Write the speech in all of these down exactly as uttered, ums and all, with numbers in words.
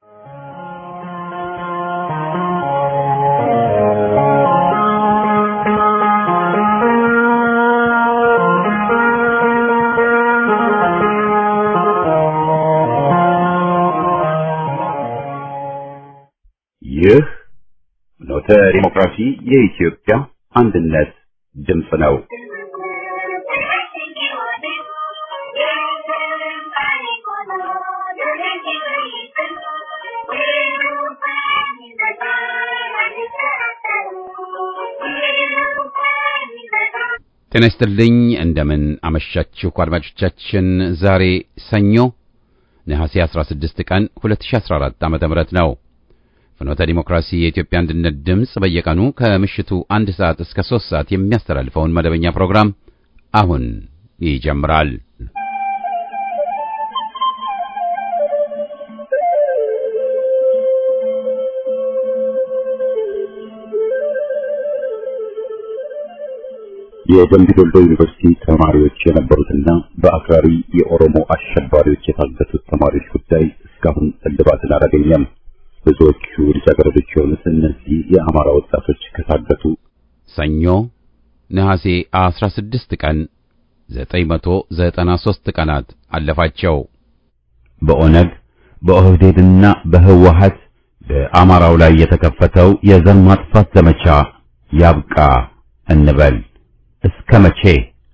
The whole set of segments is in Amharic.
ይህ ፍኖተ ዲሞክራሲ የኢትዮጵያ አንድነት ድምፅ ነው። ጤና ይስጥልኝ እንደምን አመሻችሁ አድማጮቻችን። ዛሬ ሰኞ ነሐሴ አስራ ስድስት ቀን ሁለት ሺህ አስራ አራት ዓመተ ምህረት ነው። ፍኖተ ዲሞክራሲ የኢትዮጵያ አንድነት ድምፅ በየቀኑ ከምሽቱ አንድ ሰዓት እስከ ሶስት ሰዓት የሚያስተላልፈውን መደበኛ ፕሮግራም አሁን ይጀምራል። የደምቢ ዶሎ ዩኒቨርሲቲ ተማሪዎች የነበሩትና በአክራሪ የኦሮሞ አሸባሪዎች የታገቱት ተማሪዎች ጉዳይ እስካሁን እልባትን አላገኘም። ብዙዎቹ ልጃገረዶች የሆኑት እነዚህ የአማራ ወጣቶች ከታገቱ ሰኞ ነሐሴ አስራ ስድስት ቀን ዘጠኝ መቶ ዘጠና ሦስት ቀናት አለፋቸው። በኦነግ በኦህዴድና በህወሓት በአማራው ላይ የተከፈተው የዘር ማጥፋት ዘመቻ ያብቃ እንበል። እስከ መቼ?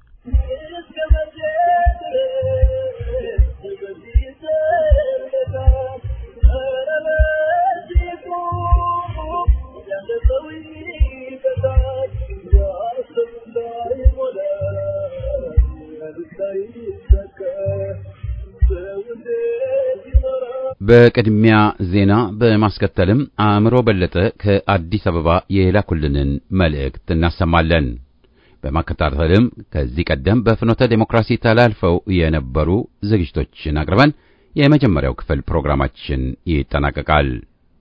በቅድሚያ ዜና በማስከተልም አእምሮ በለጠ ከአዲስ አበባ የላኩልንን መልእክት እናሰማለን። በማከታተልም ከዚህ ቀደም በፍኖተ ዲሞክራሲ ተላልፈው የነበሩ ዝግጅቶችን አቅርበን የመጀመሪያው ክፍል ፕሮግራማችን ይጠናቀቃል።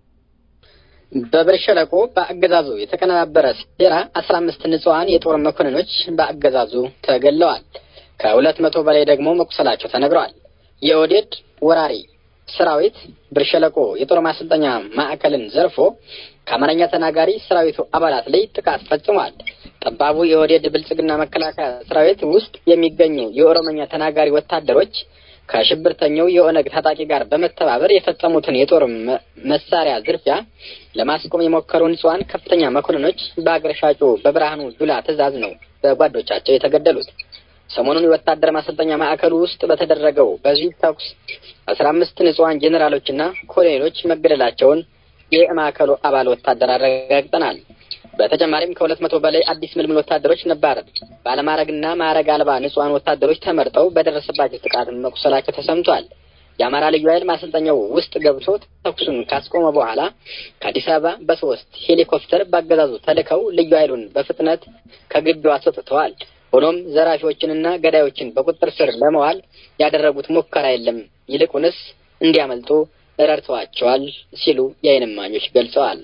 በብር ሸለቆ በአገዛዙ የተቀነባበረ ሴራ አስራ አምስት ንጹሃን የጦር መኮንኖች በአገዛዙ ተገለዋል። ከሁለት መቶ በላይ ደግሞ መቁሰላቸው ተነግሯል። የኦዴድ ወራሪ ሰራዊት ብር ሸለቆ የጦር ማሰልጠኛ ማዕከልን ዘርፎ ከአማርኛ ተናጋሪ ሰራዊቱ አባላት ላይ ጥቃት ፈጽሟል። ጠባቡ የኦዴድ ብልጽግና መከላከያ ሰራዊት ውስጥ የሚገኙ የኦሮሞኛ ተናጋሪ ወታደሮች ከሽብርተኛው የኦነግ ታጣቂ ጋር በመተባበር የፈጸሙትን የጦር መሳሪያ ዝርፊያ ለማስቆም የሞከሩ ንጹሃን ከፍተኛ መኮንኖች በአገር ሻጩ በብርሃኑ ጁላ ትዕዛዝ ነው በጓዶቻቸው የተገደሉት። ሰሞኑን የወታደር ማሰልጠኛ ማዕከሉ ውስጥ በተደረገው በዚህ ተኩስ አስራ አምስት ንጹሃን ጄኔራሎችና ኮሎኔሎች መገደላቸውን የማዕከሉ አባል ወታደር አረጋግጠናል። በተጨማሪም ከሁለት መቶ በላይ አዲስ ምልምል ወታደሮች ነባር ባለማዕረግና ማዕረግ አልባ ንጹሃን ወታደሮች ተመርጠው በደረሰባቸው ጥቃት መቁሰላቸው ተሰምቷል። የአማራ ልዩ ኃይል ማሰልጠኛው ውስጥ ገብቶ ተኩሱን ካስቆመ በኋላ ከአዲስ አበባ በሶስት ሄሊኮፕተር ባገዛዙ ተልከው ልዩ ኃይሉን በፍጥነት ከግቢው አስወጥተዋል። ሆኖም ዘራፊዎችንና ገዳዮችን በቁጥጥር ስር ለማዋል ያደረጉት ሙከራ የለም፣ ይልቁንስ እንዲያመልጡ ረድተዋቸዋል ሲሉ የዓይን እማኞች ገልጸዋል።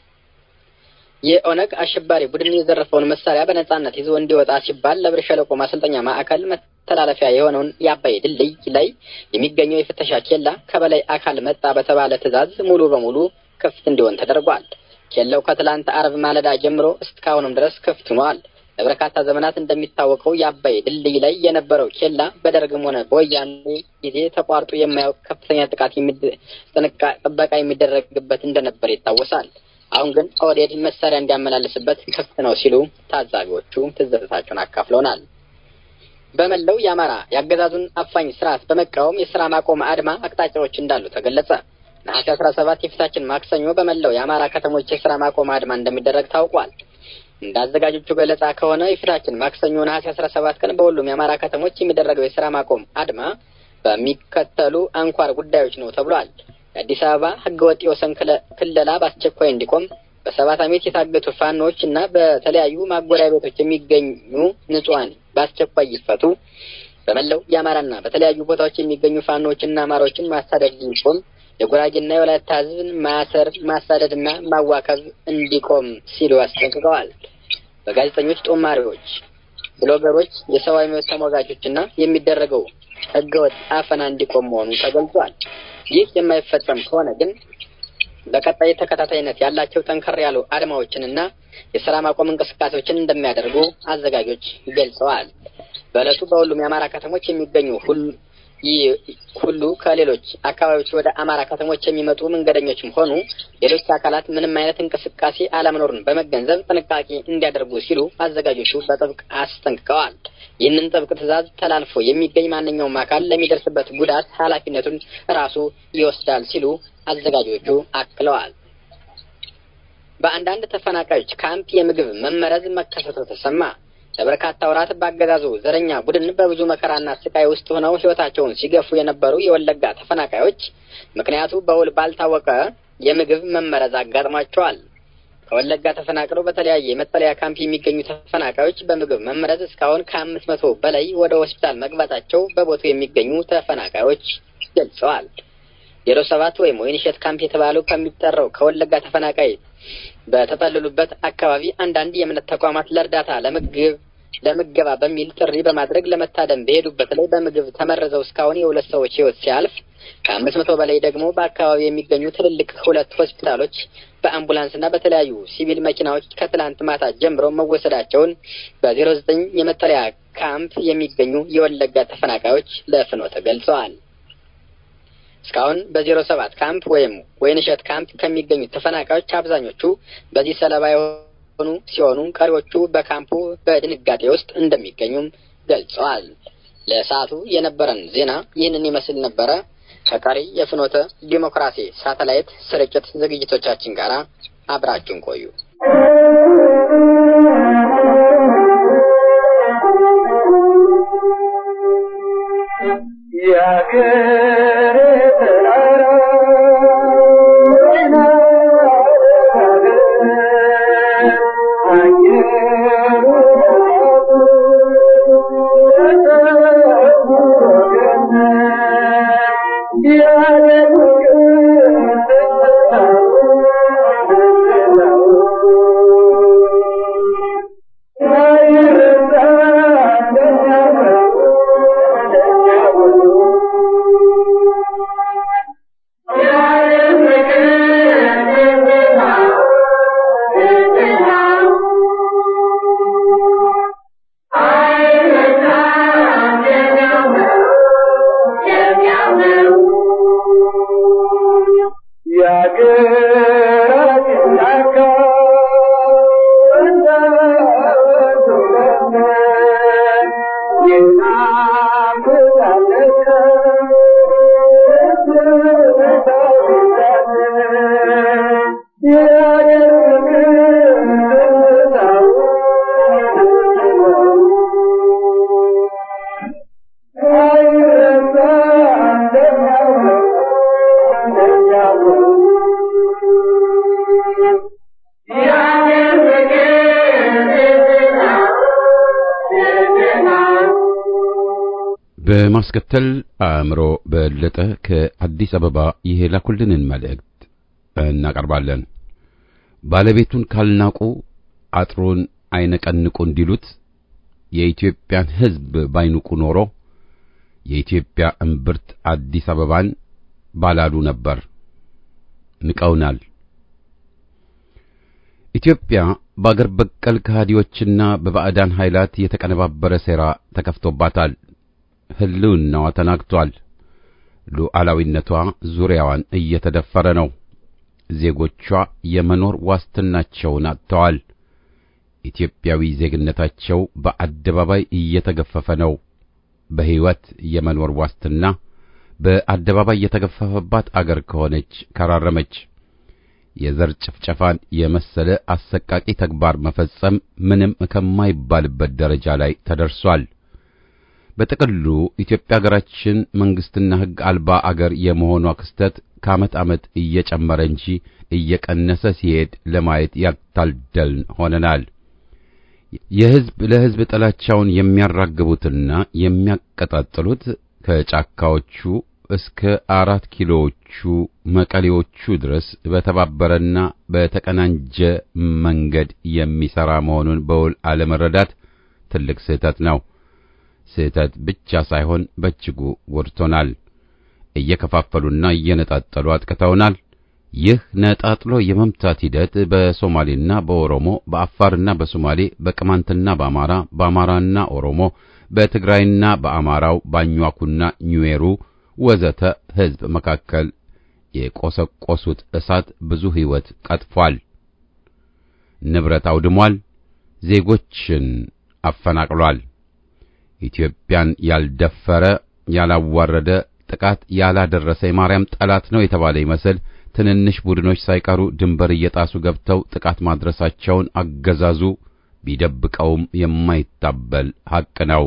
የኦነግ አሸባሪ ቡድን የዘረፈውን መሳሪያ በነጻነት ይዞ እንዲወጣ ሲባል ለብር ሸለቆ ማሰልጠኛ ማዕከል መተላለፊያ የሆነውን የአባይ ድልድይ ላይ የሚገኘው የፍተሻ ኬላ ከበላይ አካል መጣ በተባለ ትዕዛዝ ሙሉ በሙሉ ክፍት እንዲሆን ተደርጓል። ኬላው ከትላንት አርብ ማለዳ ጀምሮ እስካሁንም ድረስ ክፍት ሆኗል። ለበርካታ ዘመናት እንደሚታወቀው የአባይ ድልድይ ላይ የነበረው ኬላ በደርግም ሆነ በወያኔ ጊዜ ተቋርጦ የማያውቅ ከፍተኛ ጥቃት የሚጠነቃ ጥበቃ የሚደረግበት እንደነበር ይታወሳል። አሁን ግን ኦዴድ መሳሪያ እንዲያመላልስበት ክፍት ነው ሲሉ ታዛቢዎቹ ትዝብታቸውን አካፍለውናል። በመላው የአማራ ያገዛዙን አፋኝ ስርዓት በመቃወም የሥራ ማቆም አድማ አቅጣጫዎች እንዳሉ ተገለጸ። ነሐሴ አስራ ሰባት የፊታችን ማክሰኞ በመላው የአማራ ከተሞች የሥራ ማቆም አድማ እንደሚደረግ ታውቋል። እንዳዘጋጆቹ ገለጻ ከሆነ የፊታችን ማክሰኞ ነሐሴ አስራ ሰባት ቀን በሁሉም የአማራ ከተሞች የሚደረገው የሥራ ማቆም አድማ በሚከተሉ አንኳር ጉዳዮች ነው ተብሏል። የአዲስ አበባ ህገወጥ የወሰን ክለላ በአስቸኳይ እንዲቆም፣ በሰባት ዓመት የታገቱ ፋኖች እና በተለያዩ ማጎሪያ ቤቶች የሚገኙ ንጹሃን በአስቸኳይ ይፈቱ፣ በመላው የአማራና በተለያዩ ቦታዎች የሚገኙ ፋኖችና አማሮችን ማሳደድ እንዲቆም፣ የጉራጌና የወላይታ ህዝብን ማሰር ማሳደድና ማዋከብ እንዲቆም ሲሉ አስጠንቅቀዋል። በጋዜጠኞች፣ ጦማሪዎች፣ ብሎገሮች፣ የሰብአዊ መብት ተሟጋቾችና የሚደረገው ህገወጥ አፈና እንዲቆም መሆኑ ተገልጿል። ይህ የማይፈጸም ከሆነ ግን በቀጣይ ተከታታይነት ያላቸው ጠንከር ያሉ አድማዎችንና የሰላም ማቆም እንቅስቃሴዎችን እንደሚያደርጉ አዘጋጆች ገልጸዋል። በዕለቱ በሁሉም የአማራ ከተሞች የሚገኙ ሁሉ ሁሉ ከሌሎች አካባቢዎች ወደ አማራ ከተሞች የሚመጡ መንገደኞችም ሆኑ ሌሎች አካላት ምንም አይነት እንቅስቃሴ አለመኖሩን በመገንዘብ ጥንቃቄ እንዲያደርጉ ሲሉ አዘጋጆቹ በጥብቅ አስጠንቅቀዋል። ይህንን ጥብቅ ትዕዛዝ ተላልፎ የሚገኝ ማንኛውም አካል ለሚደርስበት ጉዳት ኃላፊነቱን ራሱ ይወስዳል ሲሉ አዘጋጆቹ አክለዋል። በአንዳንድ ተፈናቃዮች ካምፕ የምግብ መመረዝ መከሰቱ ተሰማ። ለበርካታ ወራት ባገዛዙ ዘረኛ ቡድን በብዙ መከራና ስቃይ ውስጥ ሆነው ህይወታቸውን ሲገፉ የነበሩ የወለጋ ተፈናቃዮች ምክንያቱ በውል ባልታወቀ የምግብ መመረዝ አጋጥሟቸዋል። ከወለጋ ተፈናቅለው በተለያየ የመጠለያ ካምፕ የሚገኙ ተፈናቃዮች በምግብ መመረዝ እስካሁን ከአምስት መቶ በላይ ወደ ሆስፒታል መግባታቸው በቦታው የሚገኙ ተፈናቃዮች ገልጸዋል። ዜሮ ሰባት ወይም ወይንሸት ካምፕ የተባለው ከሚጠራው ከወለጋ ተፈናቃይ በተጠለሉበት አካባቢ አንዳንድ የእምነት ተቋማት ለእርዳታ ለምግብ ለምገባ በሚል ጥሪ በማድረግ ለመታደም በሄዱበት ላይ በምግብ ተመረዘው እስካሁን የሁለት ሰዎች ህይወት ሲያልፍ ከአምስት መቶ በላይ ደግሞ በአካባቢው የሚገኙ ትልልቅ ሁለት ሆስፒታሎች በአምቡላንስና በተለያዩ ሲቪል መኪናዎች ከትላንት ማታ ጀምሮ መወሰዳቸውን በዜሮ ዘጠኝ የመጠለያ ካምፕ የሚገኙ የወለጋ ተፈናቃዮች ለፍኖተ ገልጸዋል። እስካሁን በዜሮ ሰባት ካምፕ ወይም ወይንሸት ካምፕ ከሚገኙ ተፈናቃዮች አብዛኞቹ በዚህ ሰለባ የሆኑ ሲሆኑ ቀሪዎቹ በካምፑ በድንጋጤ ውስጥ እንደሚገኙም ገልጸዋል። ለሰዓቱ የነበረን ዜና ይህንን ይመስል ነበረ። ከቀሪ የፍኖተ ዲሞክራሲ ሳተላይት ስርጭት ዝግጅቶቻችን ጋር አብራችሁን ቆዩ። በማስከተል አእምሮ በለጠ ከአዲስ አበባ የላኩልንን መልእክት እናቀርባለን። ባለቤቱን ካልናቁ አጥሩን አይነቀንቁ እንዲሉት የኢትዮጵያን ሕዝብ ባይንቁ ኖሮ የኢትዮጵያ እምብርት አዲስ አበባን ባላሉ ነበር። ንቀውናል። ኢትዮጵያ በአገር በቀል ከሃዲዎችና በባዕዳን ኃይላት የተቀነባበረ ሴራ ተከፍቶባታል። ህልውናዋ ተናግቷል። ሉዓላዊነቷ ዙሪያዋን እየተደፈረ ነው። ዜጎቿ የመኖር ዋስትናቸውን አጥተዋል። ኢትዮጵያዊ ዜግነታቸው በአደባባይ እየተገፈፈ ነው። በህይወት የመኖር ዋስትና በአደባባይ የተገፈፈባት አገር ከሆነች ከራረመች። የዘር ጭፍጨፋን የመሰለ አሰቃቂ ተግባር መፈጸም ምንም ከማይባልበት ደረጃ ላይ ተደርሷል። በጥቅሉ ኢትዮጵያ ሀገራችን መንግስትና ህግ አልባ አገር የመሆኗ ክስተት ከዓመት ዓመት እየጨመረ እንጂ እየቀነሰ ሲሄድ ለማየት ያልታደልን ሆነናል። የህዝብ ለህዝብ ጥላቻውን የሚያራግቡትና የሚያቀጣጥሉት ከጫካዎቹ እስከ አራት ኪሎዎቹ መቀሌዎቹ ድረስ በተባበረና በተቀናጀ መንገድ የሚሰራ መሆኑን በውል አለመረዳት ትልቅ ስህተት ነው። ስህተት ብቻ ሳይሆን በእጅጉ ጎድቶናል። እየከፋፈሉና እየነጣጠሉ አጥቅተውናል። ይህ ነጣጥሎ የመምታት ሂደት በሶማሌና በኦሮሞ፣ በአፋርና በሶማሌ፣ በቅማንትና በአማራ፣ በአማራና ኦሮሞ፣ በትግራይና በአማራው፣ ባኟኩና ኙዌሩ ወዘተ ሕዝብ መካከል የቆሰቆሱት እሳት ብዙ ሕይወት ቀጥፏል፣ ንብረት አውድሟል፣ ዜጎችን አፈናቅሏል። ኢትዮጵያን ያልደፈረ ያላዋረደ ጥቃት ያላደረሰ የማርያም ጠላት ነው የተባለ ይመስል ትንንሽ ቡድኖች ሳይቀሩ ድንበር እየጣሱ ገብተው ጥቃት ማድረሳቸውን አገዛዙ ቢደብቀውም የማይታበል ሐቅ ነው።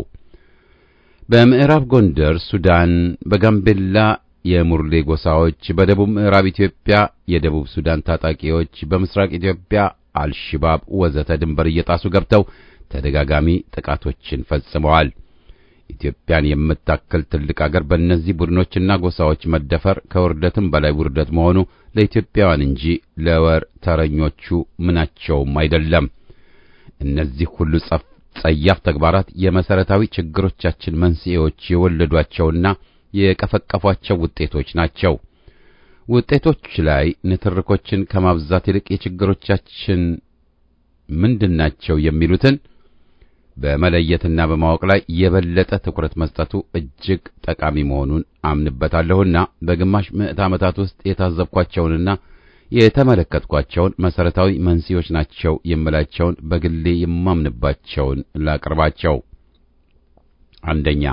በምዕራብ ጎንደር ሱዳን፣ በጋምቤላ የሙርሌ ጎሳዎች፣ በደቡብ ምዕራብ ኢትዮጵያ የደቡብ ሱዳን ታጣቂዎች፣ በምስራቅ ኢትዮጵያ አልሽባብ ወዘተ ድንበር እየጣሱ ገብተው ተደጋጋሚ ጥቃቶችን ፈጽመዋል። ኢትዮጵያን የምታክል ትልቅ አገር በእነዚህ ቡድኖችና ጎሳዎች መደፈር ከውርደትም በላይ ውርደት መሆኑ ለኢትዮጵያውያን እንጂ ለወር ተረኞቹ ምናቸውም አይደለም። እነዚህ ሁሉ ጸያፍ ተግባራት የመሰረታዊ ችግሮቻችን መንስኤዎች የወለዷቸውና የቀፈቀፏቸው ውጤቶች ናቸው። ውጤቶች ላይ ንትርኮችን ከማብዛት ይልቅ የችግሮቻችን ምንድናቸው የሚሉትን በመለየትና በማወቅ ላይ የበለጠ ትኩረት መስጠቱ እጅግ ጠቃሚ መሆኑን አምንበታለሁና በግማሽ ምዕተ ዓመታት ውስጥ የታዘብኳቸውንና የተመለከትኳቸውን መሰረታዊ መንስኤዎች ናቸው የምላቸውን በግሌ የማምንባቸውን ላቅርባቸው። አንደኛ፣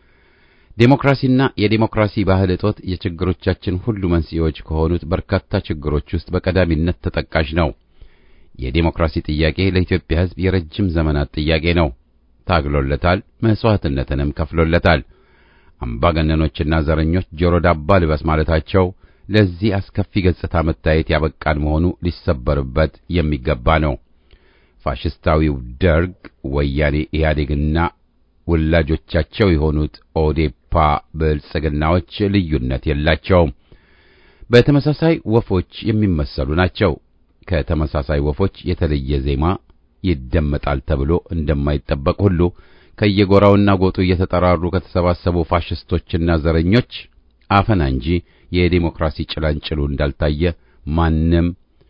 ዴሞክራሲና የዴሞክራሲ ባህል እጦት የችግሮቻችን ሁሉ መንስኤዎች ከሆኑት በርካታ ችግሮች ውስጥ በቀዳሚነት ተጠቃሽ ነው። የዴሞክራሲ ጥያቄ ለኢትዮጵያ ሕዝብ የረጅም ዘመናት ጥያቄ ነው። ታግሎለታል፣ መስዋዕትነትንም ከፍሎለታል። አምባገነኖችና ዘረኞች ጆሮ ዳባ ልበስ ማለታቸው ለዚህ አስከፊ ገጽታ መታየት ያበቃን መሆኑ ሊሰበርበት የሚገባ ነው። ፋሽስታዊው ደርግ፣ ወያኔ ኢህአዴግና ወላጆቻቸው የሆኑት ኦዴፓ ብልጽግናዎች ልዩነት የላቸውም። በተመሳሳይ ወፎች የሚመሰሉ ናቸው። ከተመሳሳይ ወፎች የተለየ ዜማ ይደመጣል ተብሎ እንደማይጠበቅ ሁሉ ከየጎራውና ጎጡ እየተጠራሩ ከተሰባሰቡ ፋሽስቶችና ዘረኞች አፈና እንጂ የዲሞክራሲ ጭላንጭሉ እንዳልታየ ማንም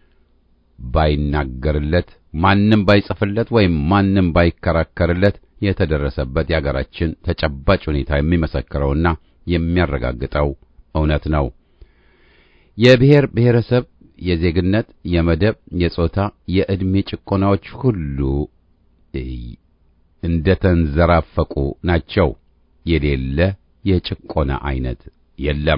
ባይናገርለት፣ ማንም ባይጽፍለት ወይም ማንም ባይከራከርለት የተደረሰበት የአገራችን ተጨባጭ ሁኔታ የሚመሰክረውና የሚያረጋግጠው እውነት ነው። የብሔር ብሔረሰብ፣ የዜግነት፣ የመደብ፣ የጾታ፣ የዕድሜ ጭቆናዎች ሁሉ እንደተንዘራፈቁ ናቸው። የሌለ የጭቆና አይነት የለም።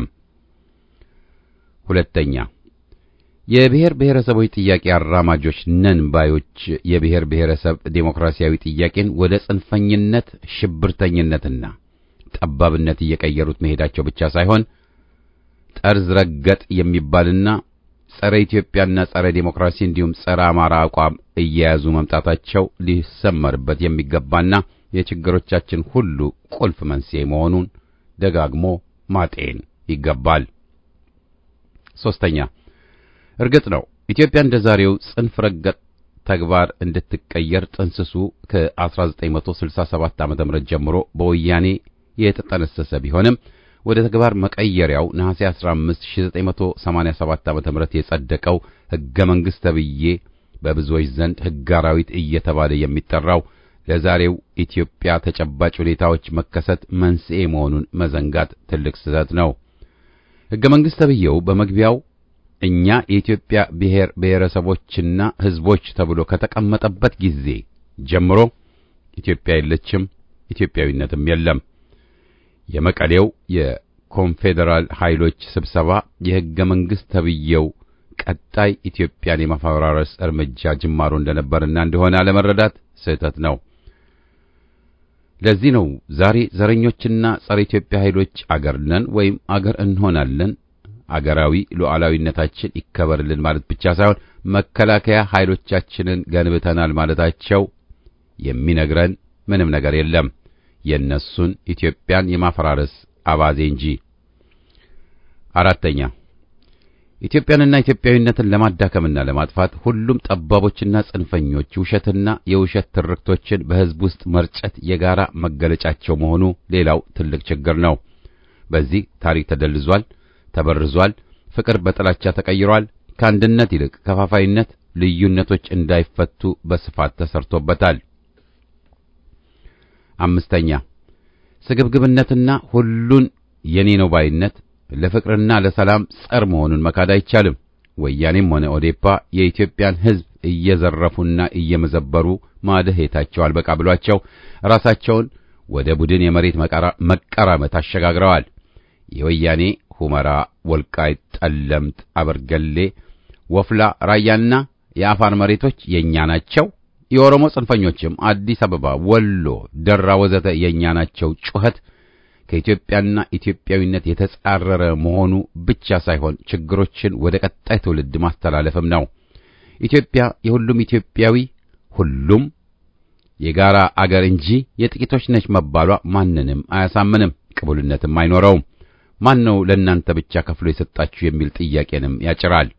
ሁለተኛ፣ የብሔር ብሔረሰቦች ጥያቄ አራማጆች ነን ባዮች የብሔር ብሔረሰብ ዴሞክራሲያዊ ጥያቄን ወደ ጽንፈኝነት፣ ሽብርተኝነትና ጠባብነት እየቀየሩት መሄዳቸው ብቻ ሳይሆን ጠርዝ ረገጥ የሚባልና ጸረ ኢትዮጵያና ጸረ ዴሞክራሲ እንዲሁም ጸረ አማራ አቋም እየያዙ መምጣታቸው ሊሰመርበት የሚገባና የችግሮቻችን ሁሉ ቁልፍ መንስኤ መሆኑን ደጋግሞ ማጤን ይገባል። ሶስተኛ፣ እርግጥ ነው ኢትዮጵያ እንደዛሬው ጽንፍ ረገጥ ተግባር እንድትቀየር ጥንስሱ ከ1967 ዓመተ ምህረት ጀምሮ በወያኔ የተጠነሰሰ ቢሆንም ወደ ተግባር መቀየሪያው ነሐሴ አስራ አምስት ሺህ ዘጠኝ መቶ ሰማንያ ሰባት ዓመተ ምህረት የጸደቀው ሕገ መንግሥት ተብዬ በብዙዎች ዘንድ ሕገ አራዊት እየተባለ የሚጠራው ለዛሬው ኢትዮጵያ ተጨባጭ ሁኔታዎች መከሰት መንስኤ መሆኑን መዘንጋት ትልቅ ስህተት ነው። ሕገ መንግሥት ተብዬው በመግቢያው እኛ የኢትዮጵያ ብሔር ብሔረሰቦችና ሕዝቦች ተብሎ ከተቀመጠበት ጊዜ ጀምሮ ኢትዮጵያ የለችም፣ ኢትዮጵያዊነትም የለም። የመቀሌው የኮንፌዴራል ኃይሎች ስብሰባ የሕገ መንግሥት ተብዬው ቀጣይ ኢትዮጵያን የማፈራረስ እርምጃ ጅማሮ እንደነበርና እንደሆነ አለመረዳት ስህተት ነው። ለዚህ ነው ዛሬ ዘረኞችና ጸረ ኢትዮጵያ ኃይሎች አገር ነን ወይም አገር እንሆናለን፣ አገራዊ ሉዓላዊነታችን ይከበርልን ማለት ብቻ ሳይሆን መከላከያ ኃይሎቻችንን ገንብተናል ማለታቸው የሚነግረን ምንም ነገር የለም፣ የነሱን ኢትዮጵያን የማፈራረስ አባዜ እንጂ። አራተኛ፣ ኢትዮጵያንና ኢትዮጵያዊነትን ለማዳከምና ለማጥፋት ሁሉም ጠባቦችና ጽንፈኞች ውሸትና የውሸት ትርክቶችን በሕዝብ ውስጥ መርጨት የጋራ መገለጫቸው መሆኑ ሌላው ትልቅ ችግር ነው። በዚህ ታሪክ ተደልዟል፣ ተበርዟል፣ ፍቅር በጥላቻ ተቀይሯል። ከአንድነት ይልቅ ከፋፋይነት፣ ልዩነቶች እንዳይፈቱ በስፋት ተሰርቶበታል። አምስተኛ ስግብግብነትና ሁሉን የኔ ነው ባይነት ለፍቅርና ለሰላም ጸር መሆኑን መካድ አይቻልም። ወያኔም ሆነ ኦዴፓ የኢትዮጵያን ሕዝብ እየዘረፉና እየመዘበሩ ማደሄታቸው አልበቃ ብሏቸው ራሳቸውን ወደ ቡድን የመሬት መቀራመት አሸጋግረዋል። የወያኔ ሁመራ፣ ወልቃይት፣ ጠለምት፣ አበርገሌ፣ ወፍላ፣ ራያና የአፋር መሬቶች የኛ ናቸው። የኦሮሞ ጽንፈኞችም አዲስ አበባ፣ ወሎ፣ ደራ ወዘተ የኛ ናቸው ጩኸት ከኢትዮጵያና ኢትዮጵያዊነት የተጻረረ መሆኑ ብቻ ሳይሆን ችግሮችን ወደ ቀጣይ ትውልድ ማስተላለፍም ነው። ኢትዮጵያ የሁሉም ኢትዮጵያዊ ሁሉም የጋራ አገር እንጂ የጥቂቶች ነች መባሏ ማንንም አያሳምንም፣ ቅቡልነትም አይኖረውም። ማን ነው ለእናንተ ብቻ ከፍሎ የሰጣችሁ የሚል ጥያቄንም ያጭራል።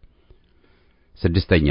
ስድስተኛ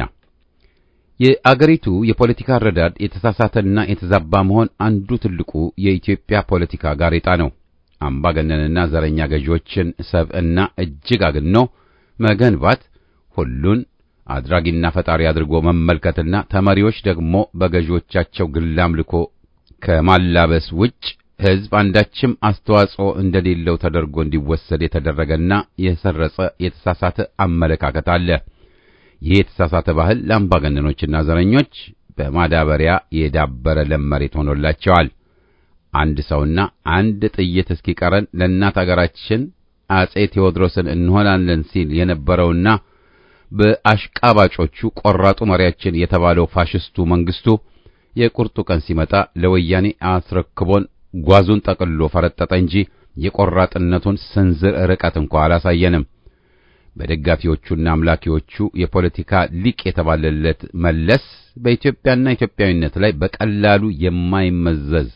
የአገሪቱ የፖለቲካ አረዳድ የተሳሳተና የተዛባ መሆን አንዱ ትልቁ የኢትዮጵያ ፖለቲካ ጋሬጣ ነው። አምባገነንና ዘረኛ ገዢዎችን ሰብዕና እጅግ አግኖ መገንባት፣ ሁሉን አድራጊና ፈጣሪ አድርጎ መመልከትና ተመሪዎች ደግሞ በገዢዎቻቸው ግላምልኮ ከማላበስ ውጭ ሕዝብ አንዳችም አስተዋጽኦ እንደሌለው ተደርጎ እንዲወሰድ የተደረገና የሰረጸ የተሳሳተ አመለካከት አለ። ይህ የተሳሳተ ባህል ለአምባገነኖችና ዘረኞች በማዳበሪያ የዳበረ ለም መሬት ሆኖላቸዋል። አንድ ሰውና አንድ ጥይት እስኪቀረን ለእናት አገራችን አጼ ቴዎድሮስን እንሆናለን ሲል የነበረውና በአሽቃባጮቹ ቆራጡ መሪያችን የተባለው ፋሽስቱ መንግስቱ የቁርጡ ቀን ሲመጣ ለወያኔ አስረክቦን ጓዙን ጠቅልሎ ፈረጠጠ እንጂ የቆራጥነቱን ስንዝር ርቀት እንኳን አላሳየንም። በደጋፊዎቹና አምላኪዎቹ የፖለቲካ ሊቅ የተባለለት መለስ በኢትዮጵያና ኢትዮጵያዊነት ላይ በቀላሉ የማይመዘዝ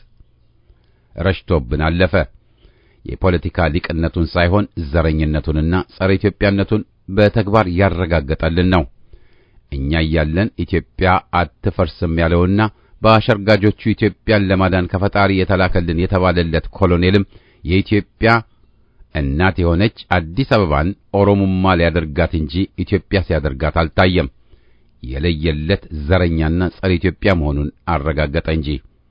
ረሽቶብን አለፈ። የፖለቲካ ሊቅነቱን ሳይሆን ዘረኝነቱንና ጸረ ኢትዮጵያነቱን በተግባር ያረጋገጠልን ነው። እኛ ያለን ኢትዮጵያ አትፈርስም ያለውና በአሸርጋጆቹ ኢትዮጵያን ለማዳን ከፈጣሪ የተላከልን የተባለለት ኮሎኔልም የኢትዮጵያ እናት የሆነች አዲስ አበባን ኦሮሞማ ሊያደርጋት እንጂ ኢትዮጵያ ሲያደርጋት አልታየም። የለየለት ዘረኛና ጸረ ኢትዮጵያ መሆኑን አረጋገጠ እንጂ።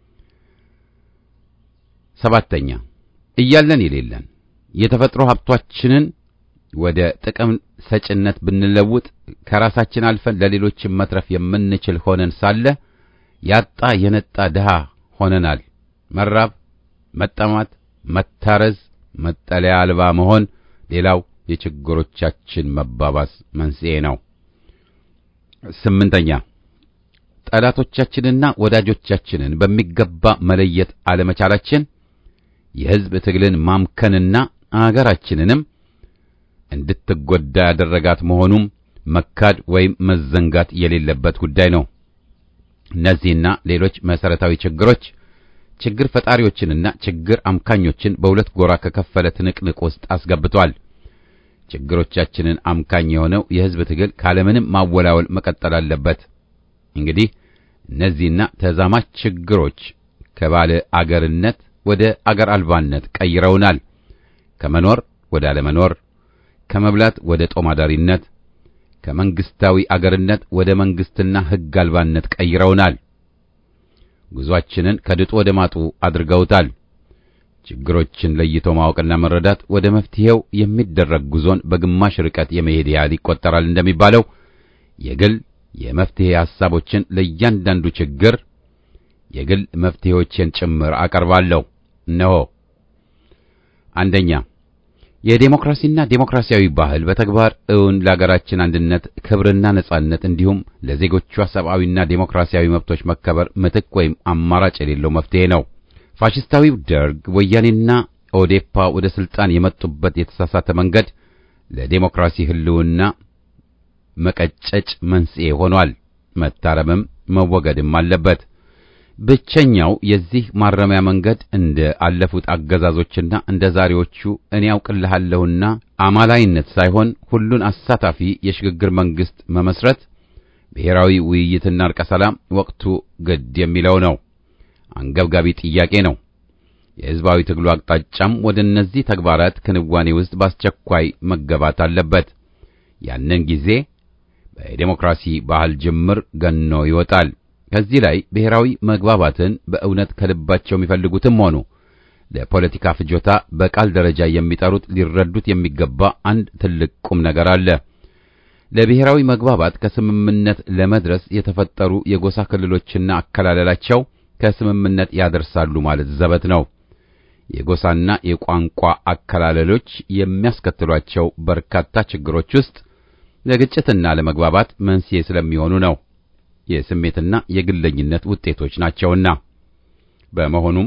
ሰባተኛ እያለን የሌለን የተፈጥሮ ሀብታችንን ወደ ጥቅም ሰጭነት ብንለውጥ ከራሳችን አልፈን ለሌሎችም መትረፍ የምንችል ሆነን ሳለ ያጣ የነጣ ድሃ ሆነናል። መራብ፣ መጠማት፣ መታረዝ፣ መጠለያ አልባ መሆን ሌላው የችግሮቻችን መባባስ መንስኤ ነው። ስምንተኛ ጠላቶቻችንና ወዳጆቻችንን በሚገባ መለየት አለመቻላችን የሕዝብ ትግልን ማምከንና አገራችንንም እንድትጎዳ ያደረጋት መሆኑም መካድ ወይም መዘንጋት የሌለበት ጉዳይ ነው። እነዚህና ሌሎች መሰረታዊ ችግሮች ችግር ፈጣሪዎችንና ችግር አምካኞችን በሁለት ጎራ ከከፈለ ትንቅንቅ ውስጥ አስገብቷል። ችግሮቻችንን አምካኝ የሆነው የሕዝብ ትግል ካለምንም ማወላወል መቀጠል አለበት። እንግዲህ እነዚህና ተዛማች ችግሮች ከባለ አገርነት ወደ አገር አልባነት ቀይረውናል። ከመኖር ወደ አለመኖር፣ ከመብላት ወደ ጦማዳሪነት፣ ከመንግስታዊ አገርነት ወደ መንግስትና ሕግ አልባነት ቀይረውናል። ጉዟችንን ከድጡ ወደ ማጡ አድርገውታል። ችግሮችን ለይቶ ማወቅና መረዳት ወደ መፍትሄው የሚደረግ ጉዞን በግማሽ ርቀት የመሄድ ያህል ይቆጠራል እንደሚባለው የግል የመፍትሄ ሐሳቦችን ለእያንዳንዱ ችግር የግል መፍትሄዎችን ጭምር አቀርባለሁ። እነሆ አንደኛ የዴሞክራሲና ዴሞክራሲያዊ ባህል በተግባር እውን ለሀገራችን አንድነት፣ ክብርና ነጻነት እንዲሁም ለዜጎቿ ሰብአዊና ዴሞክራሲያዊ መብቶች መከበር ምትክ ወይም አማራጭ የሌለው መፍትሄ ነው። ፋሽስታዊው ደርግ፣ ወያኔና ኦዴፓ ወደ ስልጣን የመጡበት የተሳሳተ መንገድ ለዴሞክራሲ ህልውና መቀጨጭ መንስኤ ሆኗል። መታረምም መወገድም አለበት። ብቸኛው የዚህ ማረሚያ መንገድ እንደ አለፉት አገዛዞችና እንደ ዛሬዎቹ እኔ ያውቅልሃለሁና አማላይነት ሳይሆን ሁሉን አሳታፊ የሽግግር መንግስት መመስረት፣ ብሔራዊ ውይይትና እርቀ ሰላም ወቅቱ ግድ የሚለው ነው። አንገብጋቢ ጥያቄ ነው። የሕዝባዊ ትግሉ አቅጣጫም ወደ እነዚህ ተግባራት ክንዋኔ ውስጥ በአስቸኳይ መገባት አለበት። ያንን ጊዜ በዲሞክራሲ ባህል ጅምር ገኖ ይወጣል። ከዚህ ላይ ብሔራዊ መግባባትን በእውነት ከልባቸው የሚፈልጉትም ሆኑ ለፖለቲካ ፍጆታ በቃል ደረጃ የሚጠሩት ሊረዱት የሚገባ አንድ ትልቅ ቁም ነገር አለ። ለብሔራዊ መግባባት ከስምምነት ለመድረስ የተፈጠሩ የጎሳ ክልሎችና አከላለላቸው ከስምምነት ያደርሳሉ ማለት ዘበት ነው። የጎሳና የቋንቋ አከላለሎች የሚያስከትሏቸው በርካታ ችግሮች ውስጥ ለግጭትና ለመግባባት መንስኤ ስለሚሆኑ ነው። የስሜትና የግለኝነት ውጤቶች ናቸውና። በመሆኑም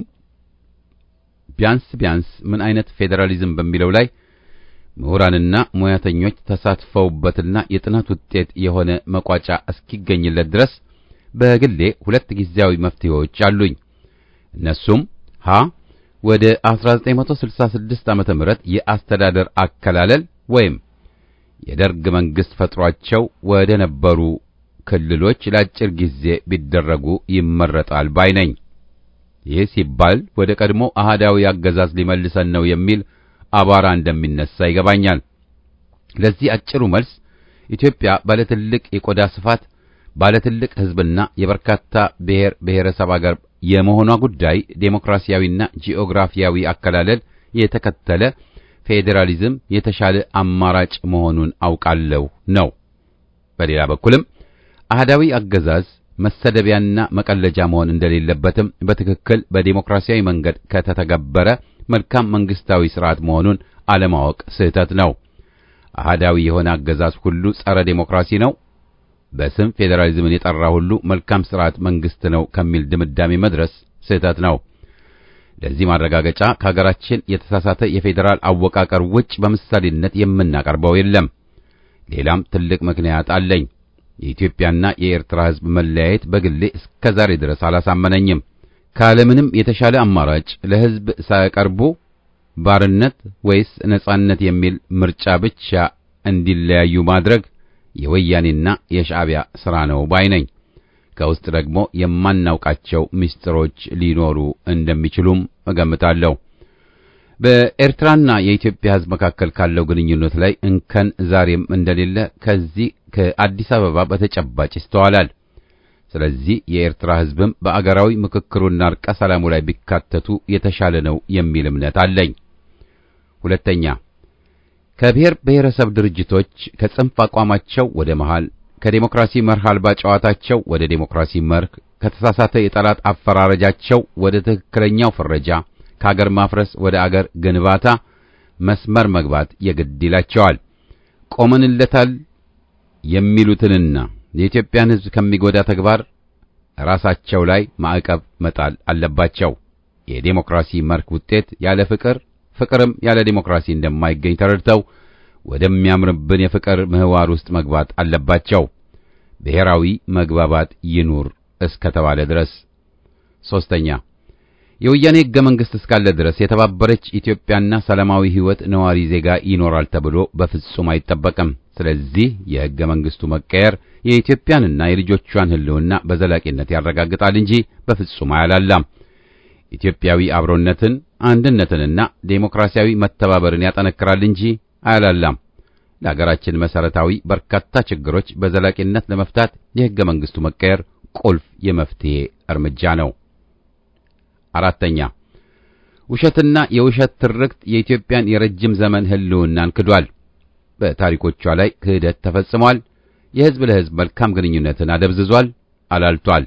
ቢያንስ ቢያንስ ምን አይነት ፌዴራሊዝም በሚለው ላይ ምሁራንና ሙያተኞች ተሳትፈውበትና የጥናት ውጤት የሆነ መቋጫ እስኪገኝለት ድረስ በግሌ ሁለት ጊዜያዊ መፍትሄዎች አሉኝ። እነሱም ሀ ወደ አስራ ዘጠኝ መቶ ስልሳ ስድስት ዓመተ ምህረት የአስተዳደር አከላለል ወይም የደርግ መንግስት ፈጥሯቸው ወደ ነበሩ ክልሎች ለአጭር ጊዜ ቢደረጉ ይመረጣል ባይ ነኝ። ይህ ሲባል ወደ ቀድሞ አህዳዊ አገዛዝ ሊመልሰን ነው የሚል አባራ እንደሚነሳ ይገባኛል። ለዚህ አጭሩ መልስ ኢትዮጵያ ባለትልቅ የቆዳ ስፋት፣ ባለትልቅ ሕዝብና የበርካታ ብሔር ብሔረሰብ አገር የመሆኗ ጉዳይ ዴሞክራሲያዊና ጂኦግራፊያዊ አከላለል የተከተለ ፌዴራሊዝም የተሻለ አማራጭ መሆኑን አውቃለሁ ነው። በሌላ በኩልም አህዳዊ አገዛዝ መሰደቢያና መቀለጃ መሆን እንደሌለበትም በትክክል በዴሞክራሲያዊ መንገድ ከተተገበረ መልካም መንግስታዊ ስርዓት መሆኑን አለማወቅ ስህተት ነው። አህዳዊ የሆነ አገዛዝ ሁሉ ጸረ ዴሞክራሲ ነው፣ በስም ፌዴራሊዝምን የጠራ ሁሉ መልካም ስርዓት መንግስት ነው ከሚል ድምዳሜ መድረስ ስህተት ነው። ለዚህ ማረጋገጫ ከሀገራችን የተሳሳተ የፌዴራል አወቃቀር ውጭ በምሳሌነት የምናቀርበው የለም። ሌላም ትልቅ ምክንያት አለኝ። የኢትዮጵያና የኤርትራ ሕዝብ መለያየት በግሌ እስከዛሬ ድረስ አላሳመነኝም። ካለምንም የተሻለ አማራጭ ለሕዝብ ሳያቀርቡ ባርነት ወይስ ነጻነት የሚል ምርጫ ብቻ እንዲለያዩ ማድረግ የወያኔና የሻዕቢያ ሥራ ነው ባይ ነኝ። ከውስጥ ደግሞ የማናውቃቸው ምስጢሮች ሊኖሩ እንደሚችሉም እገምታለሁ። በኤርትራና የኢትዮጵያ ሕዝብ መካከል ካለው ግንኙነት ላይ እንከን ዛሬም እንደሌለ ከዚህ ከአዲስ አበባ በተጨባጭ ይስተዋላል። ስለዚህ የኤርትራ ሕዝብም በአገራዊ ምክክሩና እርቀ ሰላሙ ላይ ቢካተቱ የተሻለ ነው የሚል እምነት አለኝ። ሁለተኛ፣ ከብሔር ብሔረሰብ ድርጅቶች ከጽንፍ አቋማቸው ወደ መሃል፣ ከዴሞክራሲ መርህ አልባ ጨዋታቸው ወደ ዴሞክራሲ መርህ፣ ከተሳሳተ የጠላት አፈራረጃቸው ወደ ትክክለኛው ፍረጃ፣ ከአገር ማፍረስ ወደ አገር ግንባታ መስመር መግባት የግድ ይላቸዋል። ቆመንለታል የሚሉትንና የኢትዮጵያን ሕዝብ ከሚጎዳ ተግባር ራሳቸው ላይ ማዕቀብ መጣል አለባቸው። የዴሞክራሲ መርህ ውጤት ያለ ፍቅር፣ ፍቅርም ያለ ዴሞክራሲ እንደማይገኝ ተረድተው ወደሚያምርብን የፍቅር ምህዋር ውስጥ መግባት አለባቸው። ብሔራዊ መግባባት ይኑር እስከተባለ ድረስ። ሶስተኛ፣ የወያኔ ሕገ መንግሥት እስካለ ድረስ የተባበረች ኢትዮጵያና ሰላማዊ ሕይወት ነዋሪ ዜጋ ይኖራል ተብሎ በፍጹም አይጠበቅም። ስለዚህ የሕገ መንግሥቱ መቀየር የኢትዮጵያንና የልጆቿን ሕልውና በዘላቂነት ያረጋግጣል እንጂ በፍጹም አያላላም። ኢትዮጵያዊ አብሮነትን፣ አንድነትንና ዴሞክራሲያዊ መተባበርን ያጠነክራል እንጂ አያላላም። ለሀገራችን መሰረታዊ በርካታ ችግሮች በዘላቂነት ለመፍታት የሕገ መንግሥቱ መቀየር ቁልፍ የመፍትሄ እርምጃ ነው። አራተኛ፣ ውሸትና የውሸት ትርክት የኢትዮጵያን የረጅም ዘመን ሕልውናን ክዷል። በታሪኮቿ ላይ ክህደት ተፈጽሟል። የሕዝብ ለሕዝብ መልካም ግንኙነትን አደብዝዟል፣ አላልቷል።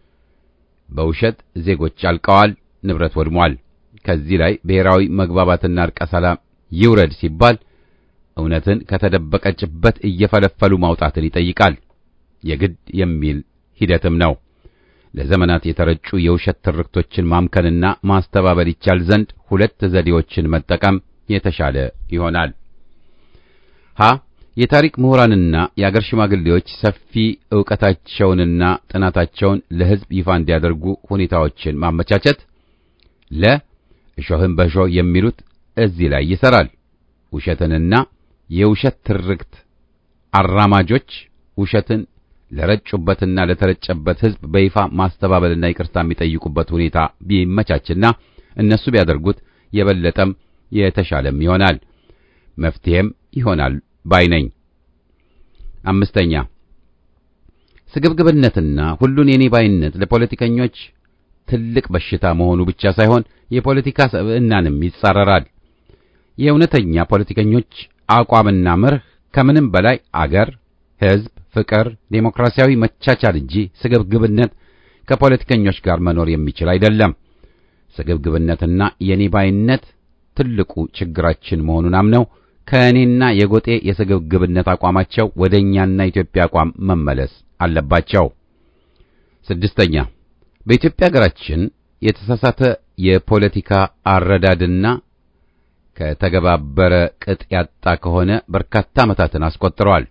በውሸት ዜጎች አልቀዋል፣ ንብረት ወድሟል። ከዚህ ላይ ብሔራዊ መግባባትና እርቀ ሰላም ይውረድ ሲባል እውነትን ከተደበቀችበት እየፈለፈሉ ማውጣትን ይጠይቃል። የግድ የሚል ሂደትም ነው። ለዘመናት የተረጩ የውሸት ትርክቶችን ማምከንና ማስተባበል ይቻል ዘንድ ሁለት ዘዴዎችን መጠቀም የተሻለ ይሆናል። ሀ የታሪክ ምሁራንና የአገር ሽማግሌዎች ሰፊ ዕውቀታቸውንና ጥናታቸውን ለሕዝብ ይፋ እንዲያደርጉ ሁኔታዎችን ማመቻቸት። ለ እሾህን በእሾህ የሚሉት እዚህ ላይ ይሠራል። ውሸትንና የውሸት ትርክት አራማጆች ውሸትን ለረጩበትና ለተረጨበት ሕዝብ በይፋ ማስተባበልና ይቅርታ የሚጠይቁበት ሁኔታ ቢመቻችና እነሱ ቢያደርጉት የበለጠም የተሻለም ይሆናል፣ መፍትሄም ይሆናል ባይነኝ። አምስተኛ ስግብግብነትና ሁሉን የኔ ባይነት ለፖለቲከኞች ትልቅ በሽታ መሆኑ ብቻ ሳይሆን የፖለቲካ ሰብዕናንም ይጻረራል። የእውነተኛ ፖለቲከኞች አቋምና መርህ ከምንም በላይ አገር፣ ሕዝብ ፍቅር፣ ዴሞክራሲያዊ መቻቻል እንጂ ስግብግብነት ከፖለቲከኞች ጋር መኖር የሚችል አይደለም። ስግብግብነትና የኔ ባይነት ትልቁ ችግራችን መሆኑን አምነው ከእኔና የጎጤ የስግብግብነት አቋማቸው ወደኛና ኢትዮጵያ አቋም መመለስ አለባቸው። ስድስተኛ በኢትዮጵያ ሀገራችን የተሳሳተ የፖለቲካ አረዳድና ከተገባበረ ቅጥ ያጣ ከሆነ በርካታ ዓመታትን አስቆጥረዋል።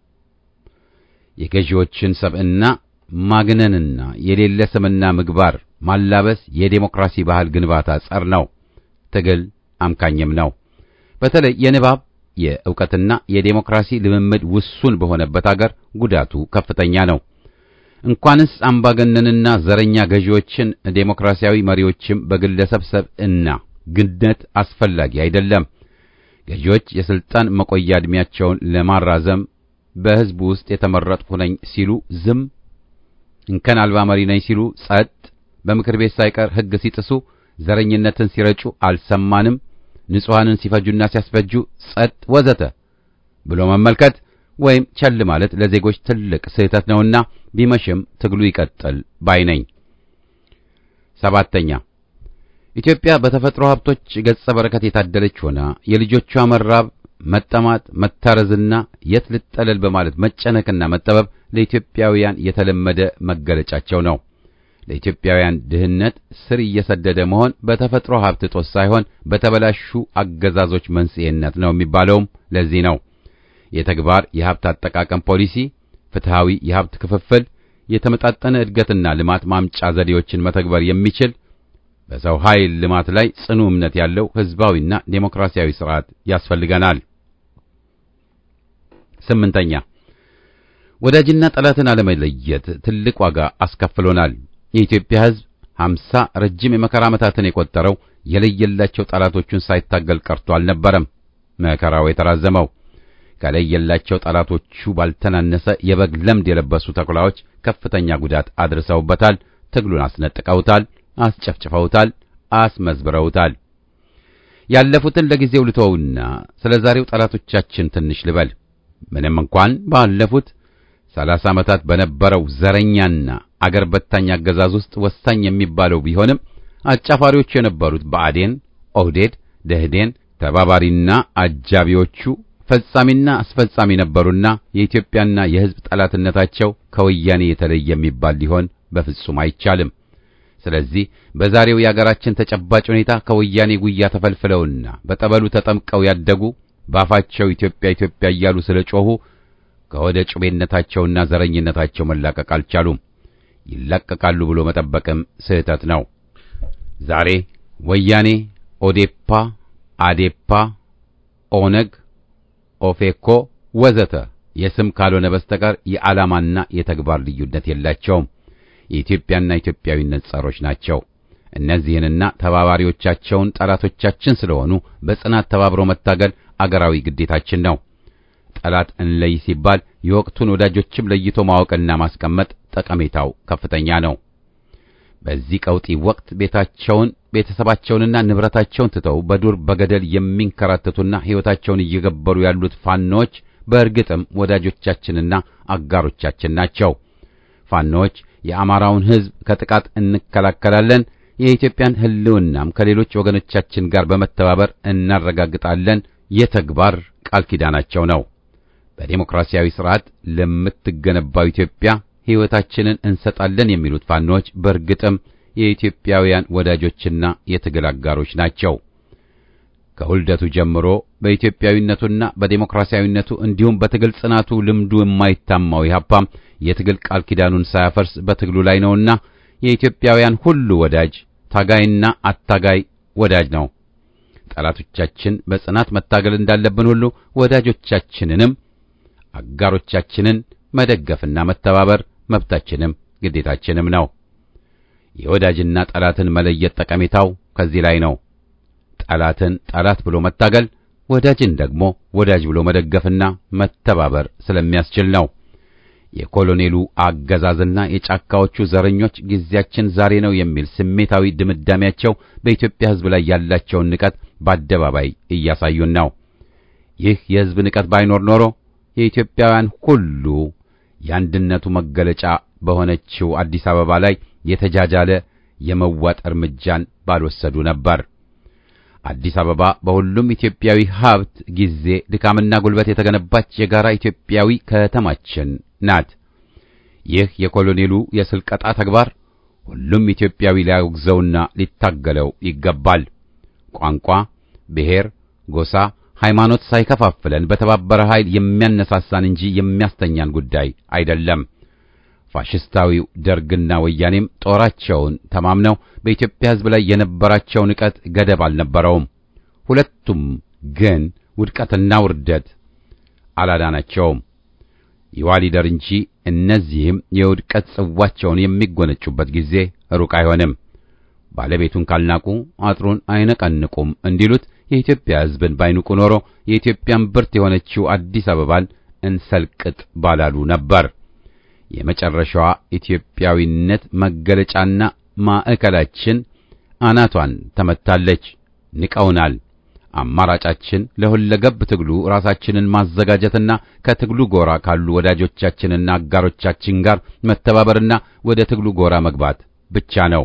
የገዢዎችን ሰብዕና ማግነንና የሌለ ስምና ምግባር ማላበስ የዴሞክራሲ ባህል ግንባታ ጸር ነው፣ ትግል አምካኝም ነው። በተለይ የንባብ የዕውቀትና የዴሞክራሲ ልምምድ ውሱን በሆነበት አገር ጉዳቱ ከፍተኛ ነው። እንኳንስ አምባገነንና ዘረኛ ገዢዎችን ዴሞክራሲያዊ መሪዎችም በግለሰብ ሰብዕና ግነት አስፈላጊ አይደለም። ገዢዎች የስልጣን መቆያ ዕድሜያቸውን ለማራዘም በሕዝቡ ውስጥ የተመረጥሁ ነኝ ሲሉ ዝም፣ እንከን አልባ መሪ ነኝ ሲሉ ጸጥ፣ በምክር ቤት ሳይቀር ሕግ ሲጥሱ፣ ዘረኝነትን ሲረጩ አልሰማንም፣ ንጹሐንን ሲፈጁና ሲያስፈጁ ጸጥ ወዘተ ብሎ መመልከት ወይም ቸል ማለት ለዜጎች ትልቅ ስህተት ነውና ቢመሽም ትግሉ ይቀጥል ባይነኝ። ሰባተኛ ኢትዮጵያ በተፈጥሮ ሀብቶች ገጸ በረከት የታደለች ሆና የልጆቿ መራብ፣ መጠማት፣ መታረዝና የት ልጠለል በማለት መጨነቅና መጠበብ ለኢትዮጵያውያን የተለመደ መገለጫቸው ነው። ለኢትዮጵያውያን ድህነት ስር እየሰደደ መሆን በተፈጥሮ ሀብት እጦት ሳይሆን በተበላሹ አገዛዞች መንስኤነት ነው የሚባለውም ለዚህ ነው። የተግባር የሀብት አጠቃቀም ፖሊሲ፣ ፍትሃዊ የሀብት ክፍፍል፣ የተመጣጠነ እድገትና ልማት ማምጫ ዘዴዎችን መተግበር የሚችል በሰው ኃይል ልማት ላይ ጽኑ እምነት ያለው ህዝባዊና ዴሞክራሲያዊ ስርዓት ያስፈልገናል። ስምንተኛ ወዳጅና ጠላትን አለመለየት ትልቅ ዋጋ አስከፍሎናል። የኢትዮጵያ ህዝብ ሀምሳ ረጅም የመከራ ዓመታትን የቆጠረው የለየላቸው ጠላቶቹን ሳይታገል ቀርቶ አልነበረም። መከራው የተራዘመው ከለየላቸው ጠላቶቹ ባልተናነሰ የበግ ለምድ የለበሱ ተኩላዎች ከፍተኛ ጉዳት አድርሰውበታል። ትግሉን አስነጥቀውታል፣ አስጨፍጭፈውታል፣ አስመዝብረውታል። ያለፉትን ለጊዜው ልተውና ስለ ዛሬው ጠላቶቻችን ትንሽ ልበል። ምንም እንኳን ባለፉት ሰላሳ ዓመታት በነበረው ዘረኛና አገር በታኝ አገዛዝ ውስጥ ወሳኝ የሚባለው ቢሆንም አጫፋሪዎቹ የነበሩት ብአዴን፣ ኦህዴድ፣ ደህዴን ተባባሪና አጃቢዎቹ ፈጻሚና አስፈጻሚ ነበሩና የኢትዮጵያና የሕዝብ ጠላትነታቸው ከወያኔ የተለየ የሚባል ሊሆን በፍጹም አይቻልም። ስለዚህ በዛሬው የአገራችን ተጨባጭ ሁኔታ ከወያኔ ጉያ ተፈልፍለውና በጠበሉ ተጠምቀው ያደጉ ባፋቸው ኢትዮጵያ ኢትዮጵያ እያሉ ስለጮሁ ከወደ ጩቤነታቸውና ዘረኝነታቸው መላቀቅ አልቻሉም። ይላቀቃሉ ብሎ መጠበቅም ስህተት ነው። ዛሬ ወያኔ፣ ኦዴፓ፣ አዴፓ፣ ኦነግ፣ ኦፌኮ ወዘተ የስም ካልሆነ በስተቀር የዓላማና የተግባር ልዩነት የላቸውም። የኢትዮጵያና ኢትዮጵያዊነት ጸሮች ናቸው። እነዚህንና ተባባሪዎቻቸውን ጠላቶቻችን ስለሆኑ በጽናት ተባብሮ መታገል አገራዊ ግዴታችን ነው። ጠላት እንለይ ሲባል የወቅቱን ወዳጆችም ለይቶ ማወቅና ማስቀመጥ ጠቀሜታው ከፍተኛ ነው። በዚህ ቀውጢ ወቅት ቤታቸውን ቤተሰባቸውንና ንብረታቸውን ትተው በዱር በገደል የሚንከራተቱና ሕይወታቸውን እየገበሩ ያሉት ፋኖች በእርግጥም ወዳጆቻችንና አጋሮቻችን ናቸው። ፋኖች የአማራውን ሕዝብ ከጥቃት እንከላከላለን፣ የኢትዮጵያን ሕልውናም ከሌሎች ወገኖቻችን ጋር በመተባበር እናረጋግጣለን የተግባር ቃል ኪዳናቸው ነው። በዴሞክራሲያዊ ስርዓት ለምትገነባው ኢትዮጵያ ሕይወታችንን እንሰጣለን የሚሉት ፋኖች በእርግጥም የኢትዮጵያውያን ወዳጆችና የትግል አጋሮች ናቸው። ከውልደቱ ጀምሮ በኢትዮጵያዊነቱና በዴሞክራሲያዊነቱ እንዲሁም በትግል ጽናቱ ልምዱ የማይታማው ኢህአፓም የትግል ቃል ኪዳኑን ሳያፈርስ በትግሉ ላይ ነውና የኢትዮጵያውያን ሁሉ ወዳጅ ታጋይና አታጋይ ወዳጅ ነው። ጠላቶቻችን በጽናት መታገል እንዳለብን ሁሉ ወዳጆቻችንንም አጋሮቻችንን መደገፍና መተባበር መብታችንም ግዴታችንም ነው። የወዳጅና ጠላትን መለየት ጠቀሜታው ከዚህ ላይ ነው። ጠላትን ጠላት ብሎ መታገል፣ ወዳጅን ደግሞ ወዳጅ ብሎ መደገፍና መተባበር ስለሚያስችል ነው። የኮሎኔሉ አገዛዝና የጫካዎቹ ዘረኞች ጊዜያችን ዛሬ ነው የሚል ስሜታዊ ድምዳሜያቸው በኢትዮጵያ ሕዝብ ላይ ያላቸውን ንቀት በአደባባይ እያሳዩን ነው። ይህ የሕዝብ ንቀት ባይኖር ኖሮ የኢትዮጵያውያን ሁሉ የአንድነቱ መገለጫ በሆነችው አዲስ አበባ ላይ የተጃጃለ የመዋጥ እርምጃን ባልወሰዱ ነበር። አዲስ አበባ በሁሉም ኢትዮጵያዊ ሀብት፣ ጊዜ፣ ድካምና ጉልበት የተገነባች የጋራ ኢትዮጵያዊ ከተማችን ናት። ይህ የኮሎኔሉ የስልቀጣ ተግባር ሁሉም ኢትዮጵያዊ ሊያወግዘውና ሊታገለው ይገባል። ቋንቋ፣ ብሔር፣ ጎሳ፣ ሃይማኖት ሳይከፋፍለን በተባበረ ኃይል የሚያነሳሳን እንጂ የሚያስተኛን ጉዳይ አይደለም። ፋሽስታዊው ደርግና ወያኔም ጦራቸውን ተማምነው በኢትዮጵያ ሕዝብ ላይ የነበራቸው ንቀት ገደብ አልነበረውም። ሁለቱም ግን ውድቀትና ውርደት አላዳናቸውም። ይዋሊደር እንጂ እነዚህም የውድቀት ጽዋቸውን የሚጎነጩበት ጊዜ ሩቅ አይሆንም። ባለቤቱን ካልናቁ አጥሩን አይነቀንቁም እንዲሉት የኢትዮጵያ ሕዝብን ባይንቁ ኖሮ የኢትዮጵያን ብርት የሆነችው አዲስ አበባን እንሰልቅጥ ባላሉ ነበር። የመጨረሻዋ ኢትዮጵያዊነት መገለጫና ማዕከላችን አናቷን ተመታለች። ንቀውናል። አማራጫችን ለሁለገብ ትግሉ ራሳችንን ማዘጋጀትና ከትግሉ ጎራ ካሉ ወዳጆቻችንና አጋሮቻችን ጋር መተባበርና ወደ ትግሉ ጎራ መግባት ብቻ ነው።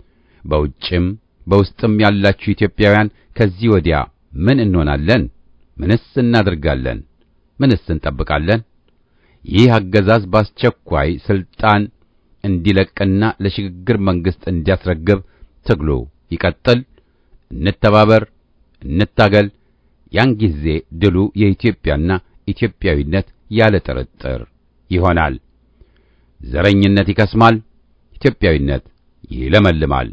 በውጭም በውስጥም ያላችሁ ኢትዮጵያውያን ከዚህ ወዲያ ምን እንሆናለን? ምንስ እናደርጋለን? ምንስ እንጠብቃለን? ይህ አገዛዝ በአስቸኳይ ስልጣን እንዲለቅና ለሽግግር መንግስት እንዲያስረግብ ትግሉ ይቀጥል። እንተባበር፣ እንታገል። ያን ጊዜ ድሉ የኢትዮጵያና ኢትዮጵያዊነት ያለ ጥርጥር ይሆናል። ዘረኝነት ይከስማል፣ ኢትዮጵያዊነት ይለመልማል።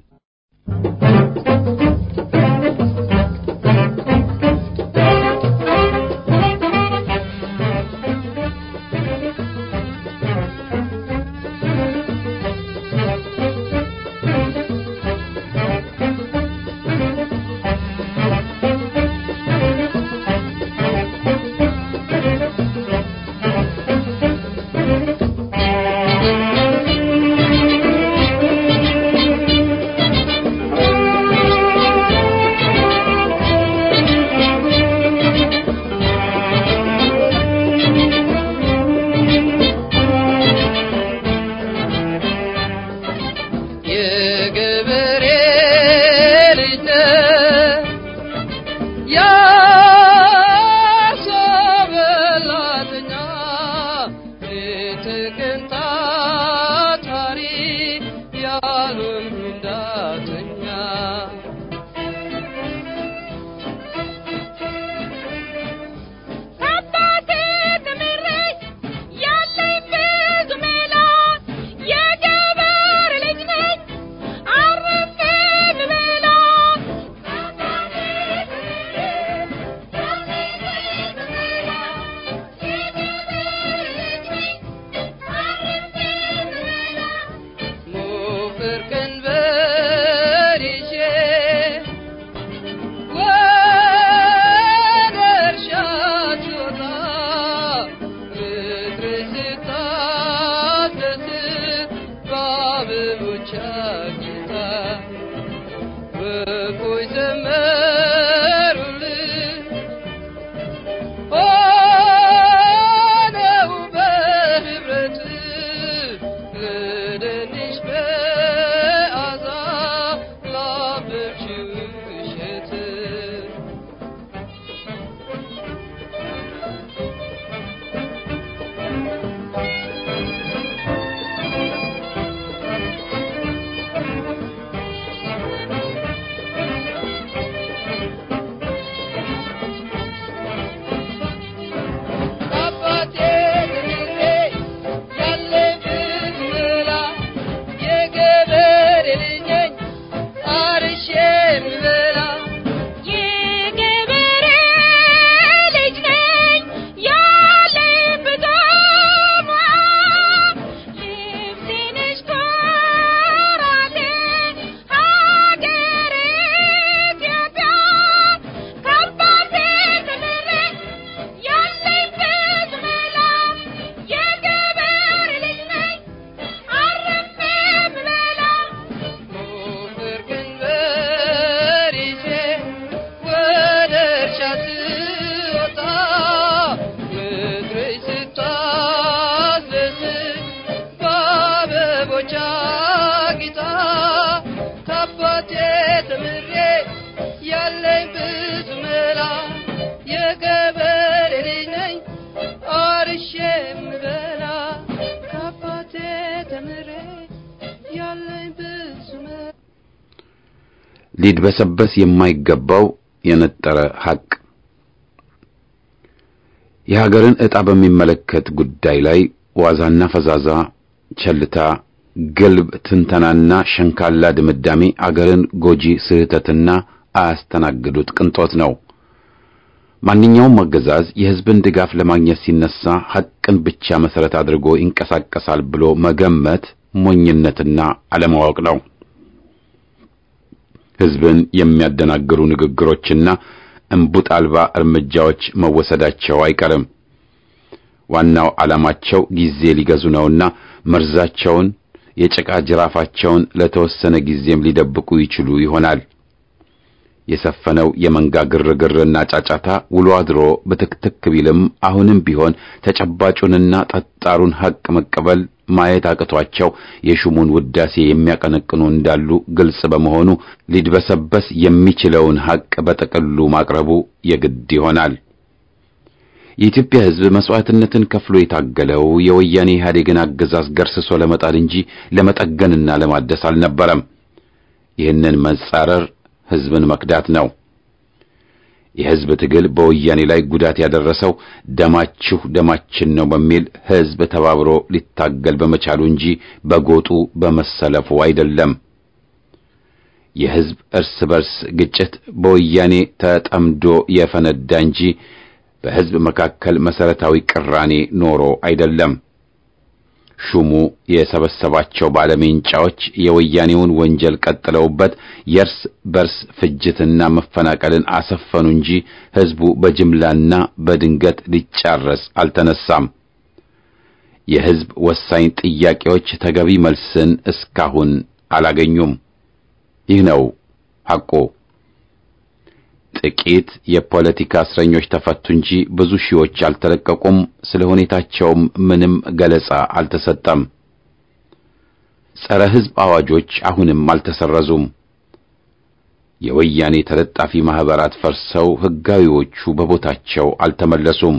ሊድበሰበስ የማይገባው የነጠረ ሐቅ። የሀገርን ዕጣ በሚመለከት ጉዳይ ላይ ዋዛና ፈዛዛ፣ ቸልታ፣ ግልብ ትንተናና ሸንካላ ድምዳሜ አገርን ጎጂ ስህተትና አያስተናግዱት ቅንጦት ነው። ማንኛውም አገዛዝ የሕዝብን ድጋፍ ለማግኘት ሲነሳ ሐቅን ብቻ መሰረት አድርጎ ይንቀሳቀሳል ብሎ መገመት ሞኝነትና አለማወቅ ነው። ሕዝብን የሚያደናግሩ ንግግሮችና እንቡጥ አልባ እርምጃዎች መወሰዳቸው አይቀርም። ዋናው ዓላማቸው ጊዜ ሊገዙ ነውና መርዛቸውን የጭቃ ጅራፋቸውን ለተወሰነ ጊዜም ሊደብቁ ይችሉ ይሆናል። የሰፈነው የመንጋ ግርግርና ጫጫታ ውሎ አድሮ በትክትክ ቢልም አሁንም ቢሆን ተጨባጩንና ጠጣሩን ሐቅ መቀበል ማየት አቅቷቸው የሹሙን ውዳሴ የሚያቀነቅኑ እንዳሉ ግልጽ በመሆኑ ሊድበሰበስ የሚችለውን ሐቅ በጥቅሉ ማቅረቡ የግድ ይሆናል። የኢትዮጵያ ሕዝብ መስዋዕትነትን ከፍሎ የታገለው የወያኔ ኢህአዴግን አገዛዝ ገርስሶ ለመጣል እንጂ ለመጠገንና ለማደስ አልነበረም። ይህንን መጻረር ሕዝብን መክዳት ነው። የሕዝብ ትግል በወያኔ ላይ ጉዳት ያደረሰው ደማችሁ ደማችን ነው በሚል ሕዝብ ተባብሮ ሊታገል በመቻሉ እንጂ በጎጡ በመሰለፉ አይደለም። የሕዝብ እርስ በርስ ግጭት በወያኔ ተጠምዶ የፈነዳ እንጂ በሕዝብ መካከል መሰረታዊ ቅራኔ ኖሮ አይደለም። ሹሙ የሰበሰባቸው ባለሜንጫዎች የወያኔውን ወንጀል ቀጥለውበት የእርስ በርስ ፍጅትና መፈናቀልን አሰፈኑ እንጂ ሕዝቡ በጅምላና በድንገት ሊጫረስ አልተነሳም። የሕዝብ ወሳኝ ጥያቄዎች ተገቢ መልስን እስካሁን አላገኙም። ይህ ነው ሐቁ። ጥቂት የፖለቲካ እስረኞች ተፈቱ እንጂ ብዙ ሺዎች አልተለቀቁም። ስለ ሁኔታቸውም ምንም ገለጻ አልተሰጠም። ጸረ ሕዝብ አዋጆች አሁንም አልተሰረዙም። የወያኔ ተለጣፊ ማህበራት ፈርሰው ሕጋዊዎቹ በቦታቸው አልተመለሱም።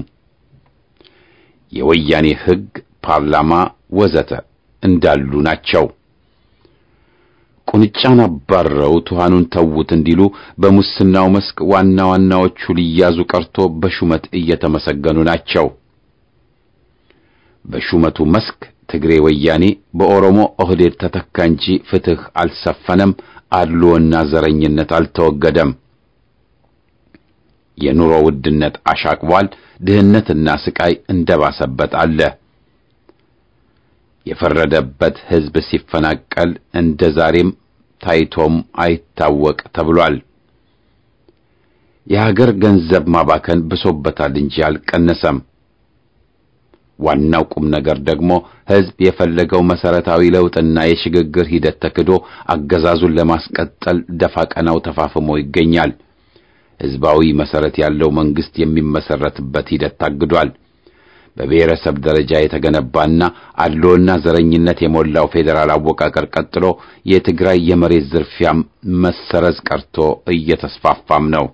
የወያኔ ሕግ፣ ፓርላማ ወዘተ እንዳሉ ናቸው። ቁንጫን አባረው ቱሃኑን ተውት እንዲሉ በሙስናው መስክ ዋና ዋናዎቹ ሊያዙ ቀርቶ በሹመት እየተመሰገኑ ናቸው። በሹመቱ መስክ ትግሬ ወያኔ በኦሮሞ ኦህዴድ ተተካ እንጂ ፍትህ አልሰፈነም፣ አድሎና ዘረኝነት አልተወገደም። የኑሮ ውድነት አሻቅቧል፣ ድህነትና ስቃይ እንደባሰበት አለ። የፈረደበት ሕዝብ ሲፈናቀል እንደ ዛሬም ታይቶም አይታወቅ ተብሏል። የሀገር ገንዘብ ማባከን ብሶበታል እንጂ አልቀነሰም። ዋናው ቁም ነገር ደግሞ ሕዝብ የፈለገው መሰረታዊ ለውጥና የሽግግር ሂደት ተክዶ አገዛዙን ለማስቀጠል ደፋ ቀናው ተፋፍሞ ይገኛል። ሕዝባዊ መሰረት ያለው መንግስት የሚመሰረትበት ሂደት ታግዷል። በብሔረሰብ ደረጃ የተገነባና አድሎና ዘረኝነት የሞላው ፌዴራል አወቃቀር ቀጥሎ የትግራይ የመሬት ዝርፊያም መሰረዝ ቀርቶ እየተስፋፋም ነው።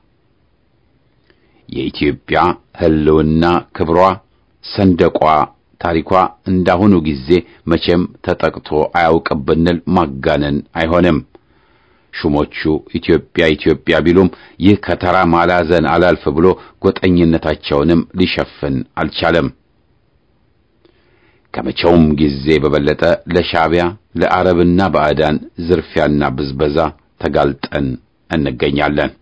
የኢትዮጵያ ሕልውና ክብሯ፣ ሰንደቋ፣ ታሪኳ እንዳሁኑ ጊዜ መቼም ተጠቅቶ አያውቅም ብንል ማጋነን አይሆንም። ሹሞቹ ኢትዮጵያ ኢትዮጵያ ቢሉም ይህ ከተራ ማላዘን አላልፍ ብሎ ጎጠኝነታቸውንም ሊሸፍን አልቻለም። ከመቼውም ጊዜ በበለጠ ለሻዕቢያ ለአረብና ባዕዳን ዝርፊያና ብዝበዛ ተጋልጠን እንገኛለን።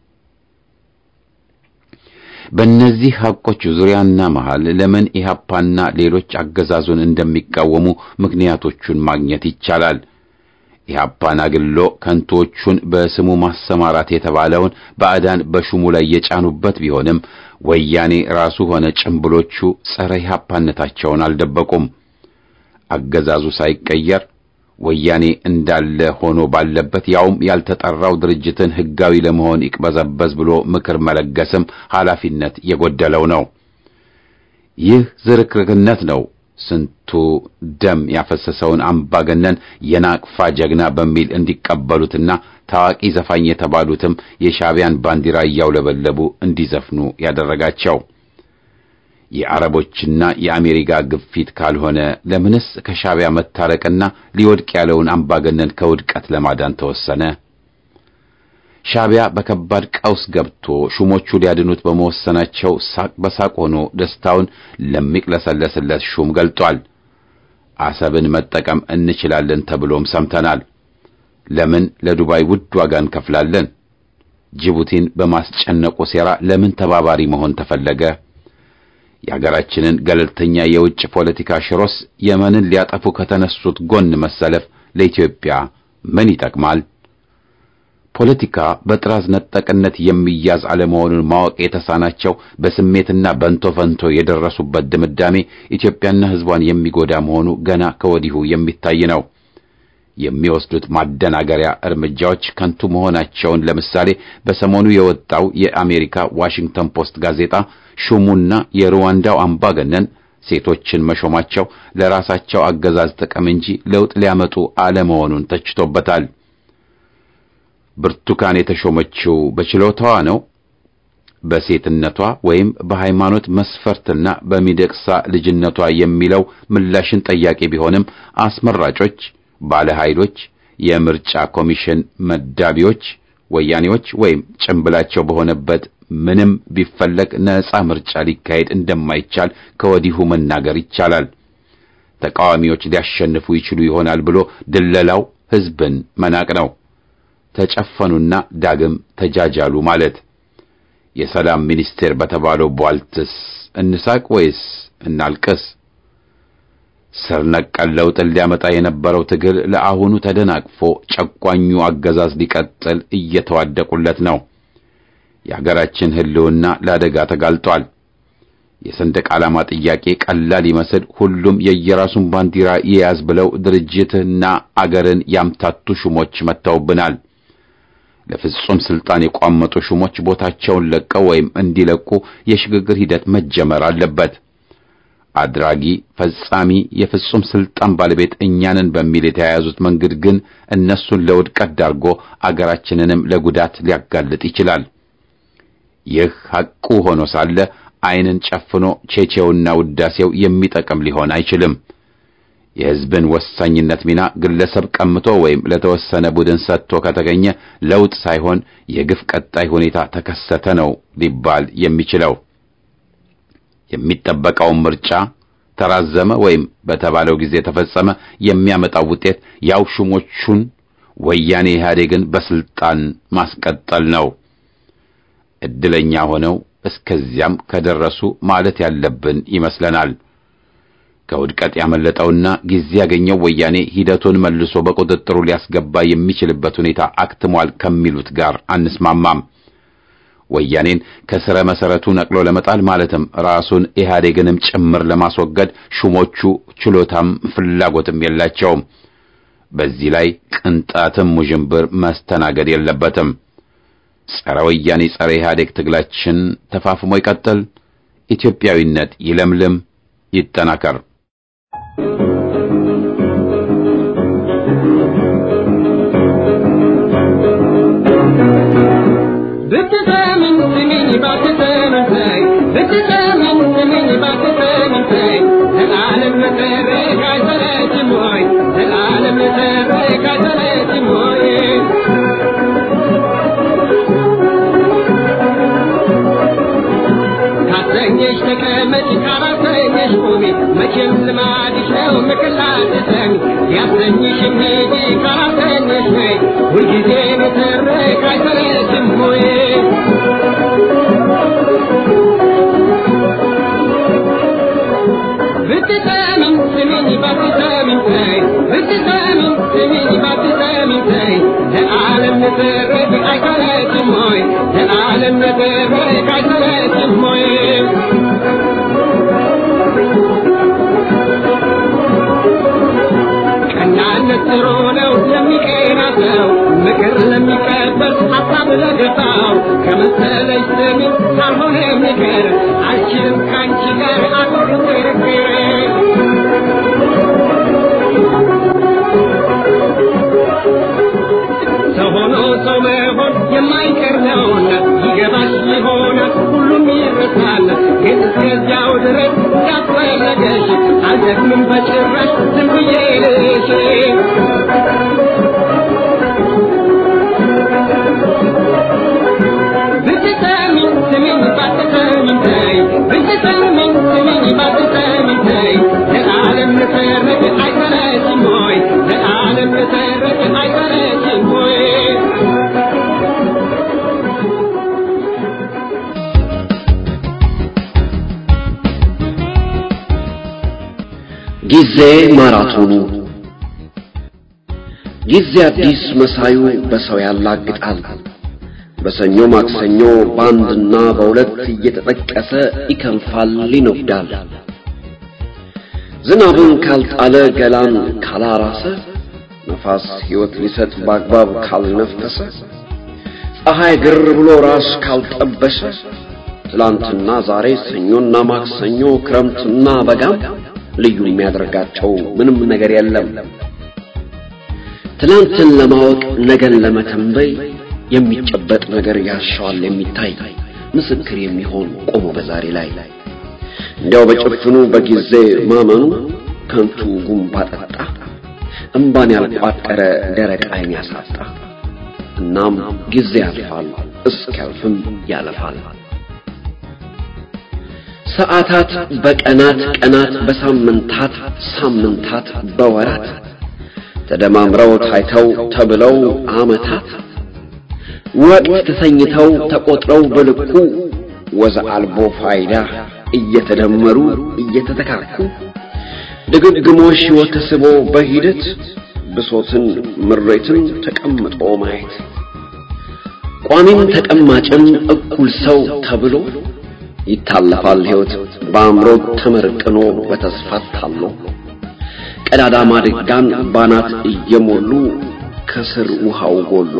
በእነዚህ ሐቆች ዙሪያና መሃል ለምን ኢህአፓና ሌሎች አገዛዙን እንደሚቃወሙ ምክንያቶቹን ማግኘት ይቻላል። ኢህአፓን አግሎ ከንቶቹን በስሙ ማሰማራት የተባለውን ባዕዳን በሹሙ ላይ የጫኑበት ቢሆንም ወያኔ ራሱ ሆነ ጭምብሎቹ ጸረ ኢህአፓነታቸውን አልደበቁም። አገዛዙ ሳይቀየር ወያኔ እንዳለ ሆኖ ባለበት ያውም ያልተጠራው ድርጅትን ህጋዊ ለመሆን ይቅበዘበዝ ብሎ ምክር መለገስም ኃላፊነት የጎደለው ነው። ይህ ዝርክርክነት ነው ስንቱ ደም ያፈሰሰውን አምባገነን የናቅፋ ጀግና በሚል እንዲቀበሉትና ታዋቂ ዘፋኝ የተባሉትም የሻዕቢያን ባንዲራ ያውለበለቡ እንዲዘፍኑ ያደረጋቸው። የአረቦችና የአሜሪካ ግፊት ካልሆነ ለምንስ ከሻዕቢያ መታረቅና ሊወድቅ ያለውን አምባገነን ከውድቀት ለማዳን ተወሰነ? ሻዕቢያ በከባድ ቀውስ ገብቶ ሹሞቹ ሊያድኑት በመወሰናቸው ሳቅ በሳቅ ሆኖ ደስታውን ለሚቅለሰለስለት ሹም ገልጧል። አሰብን መጠቀም እንችላለን ተብሎም ሰምተናል። ለምን ለዱባይ ውድ ዋጋ እንከፍላለን? ጅቡቲን በማስጨነቁ ሴራ ለምን ተባባሪ መሆን ተፈለገ? የሀገራችንን ገለልተኛ የውጭ ፖለቲካ ሽሮስ የመንን ሊያጠፉ ከተነሱት ጎን መሰለፍ ለኢትዮጵያ ምን ይጠቅማል? ፖለቲካ በጥራዝ ነጠቅነት የሚያዝ አለመሆኑን ማወቅ የተሳናቸው በስሜትና በንቶ ፈንቶ የደረሱበት ድምዳሜ ኢትዮጵያና ሕዝቧን የሚጎዳ መሆኑ ገና ከወዲሁ የሚታይ ነው። የሚወስዱት ማደናገሪያ እርምጃዎች ከንቱ መሆናቸውን ለምሳሌ በሰሞኑ የወጣው የአሜሪካ ዋሽንግተን ፖስት ጋዜጣ ሹሙና የሩዋንዳው አምባገነን ሴቶችን መሾማቸው ለራሳቸው አገዛዝ ጥቅም እንጂ ለውጥ ሊያመጡ አለመሆኑን ተችቶበታል። ብርቱካን የተሾመችው በችሎታዋ ነው? በሴትነቷ ወይም በሃይማኖት መስፈርትና በሚደቅሳ ልጅነቷ የሚለው ምላሽን ጠያቂ ቢሆንም አስመራጮች፣ ባለ ኃይሎች፣ የምርጫ ኮሚሽን መዳቢዎች ወያኔዎች ወይም ጭምብላቸው በሆነበት ምንም ቢፈለግ ነፃ ምርጫ ሊካሄድ እንደማይቻል ከወዲሁ መናገር ይቻላል። ተቃዋሚዎች ሊያሸንፉ ይችሉ ይሆናል ብሎ ድለላው ሕዝብን መናቅ ነው። ተጨፈኑና ዳግም ተጃጃሉ ማለት። የሰላም ሚኒስቴር በተባለው ቧልትስ እንሳቅ ወይስ እናልቅስ? ስር ነቀል ለውጥን ሊያመጣ የነበረው ትግል ለአሁኑ ተደናቅፎ ጨቋኙ አገዛዝ ሊቀጥል እየተዋደቁለት ነው። የሀገራችን ሕልውና ለአደጋ ተጋልጧል። የሰንደቅ ዓላማ ጥያቄ ቀላል ይመስል ሁሉም የየራሱን ባንዲራ ይያዝ ብለው ድርጅትና አገርን ያምታቱ ሹሞች መተውብናል። ለፍጹም ስልጣን የቋመጡ ሹሞች ቦታቸውን ለቀው ወይም እንዲለቁ የሽግግር ሂደት መጀመር አለበት። አድራጊ ፈጻሚ የፍጹም ስልጣን ባለቤት እኛንን በሚል የተያያዙት መንገድ ግን እነሱን ለውድቀት ዳርጎ አገራችንንም ለጉዳት ሊያጋልጥ ይችላል። ይህ ሐቁ ሆኖ ሳለ ዓይንን ጨፍኖ ቼቼውና ውዳሴው የሚጠቅም ሊሆን አይችልም። የሕዝብን ወሳኝነት ሚና ግለሰብ ቀምቶ ወይም ለተወሰነ ቡድን ሰጥቶ ከተገኘ ለውጥ ሳይሆን የግፍ ቀጣይ ሁኔታ ተከሰተ ነው ሊባል የሚችለው። የሚጠበቀው ምርጫ ተራዘመ ወይም በተባለው ጊዜ ተፈጸመ የሚያመጣው ውጤት ያው ሹሞቹን ወያኔ ኢህአዴግን በስልጣን ማስቀጠል ነው። እድለኛ ሆነው እስከዚያም ከደረሱ ማለት ያለብን ይመስለናል። ከውድቀት ያመለጠውና ጊዜ ያገኘው ወያኔ ሂደቱን መልሶ በቁጥጥሩ ሊያስገባ የሚችልበት ሁኔታ አክትሟል ከሚሉት ጋር አንስማማም። ወያኔን ከስረ መሰረቱ ነቅሎ ለመጣል ማለትም ራሱን ኢህአዴግንም ጭምር ለማስወገድ ሹሞቹ ችሎታም ፍላጎትም የላቸውም። በዚህ ላይ ቅንጣትም ውዥንብር መስተናገድ የለበትም። ጸረ ወያኔ ጸረ ኢህአዴግ ትግላችን ተፋፍሞ ይቀጥል። ኢትዮጵያዊነት ይለምልም፣ ይጠናከር። ጊዜ ማራቶኑ ጊዜ አዲስ መሳዩ በሰው ያላግጣል በሰኞ ማክሰኞ ባንድና በሁለት እየተጠቀሰ ይከንፋል ይነዳል ዝናብን ካልጣለ ገላን ካላራሰ ነፋስ ሕይወት ሊሰጥ ባግባብ ካልነፈሰ ፀሐይ ግር ብሎ ራስ ካልጠበሰ ትላንትና ዛሬ ሰኞና ማክሰኞ ክረምትና በጋም ልዩ የሚያደርጋቸው ምንም ነገር የለም ትላንትን ለማወቅ ነገን ለመተንበይ የሚጨበጥ ነገር ያሻዋል የሚታይ ምስክር የሚሆን ቆሞ በዛሬ ላይ እንዲያው በጭፍኑ በጊዜ ማመኑ ከንቱ ጉንባ ጠጣ እንባን ያልቋጠረ ደረቅ አይን ያሳጣ እናም ጊዜ ያልፋል እስኪያልፍም ያልፋል ሰዓታት በቀናት ቀናት በሳምንታት ሳምንታት በወራት ተደማምረው ታይተው ተብለው አመታት ወቅት ተሰኝተው ተቆጥረው በልኩ ወዘ አልቦ ፋይዳ እየተደመሩ እየተተካኩ ድግግሞሽ ወተስቦ በሂደት ብሶትን ምሬትን ተቀምጦ ማየት ቋሚን ተቀማጭም እኩል ሰው ተብሎ ይታለፋል ሕይወት በአምሮ ተመርቅኖ በተስፋ ታሎ ቀዳዳ ማድጋን ባናት እየሞሉ ከስር ውሃው ጎሎ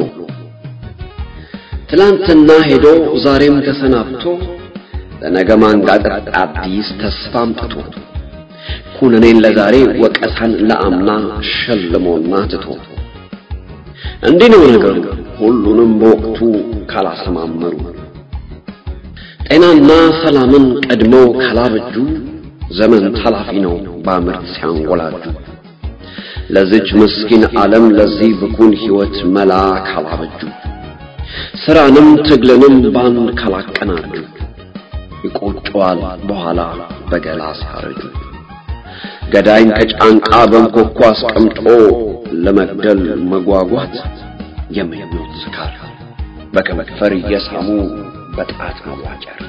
ትላንትና ሄዶ ዛሬም ተሰናብቶ ለነገ ማንጋጠጥ አዲስ ተስፋ አምጥቶ ኩነኔን ለዛሬ ወቀሳን ለአምና ሸልሞና ትቶ እንዲህ ነው ነገሩ ሁሉንም በወቅቱ ካላሰማመሩ ጤናና ሰላምን ቀድመው ካላበጁ ዘመን ታላፊ ነው ባምርት ሲያንጎላጁ ለዚች ምስኪን ዓለም ለዚህ ብኩን ሕይወት መላ ካላበጁ ስራንም ትግልንም ባንድ ካላቀናጁ ይቆጨዋል በኋላ በገላ ሲያረጁ ገዳይን ከጫንቃ በንኮኳ አስቀምጦ ለመግደል መጓጓት የምኞት ስካር በከመክፈር እየሳሙ በጣት መዋጨር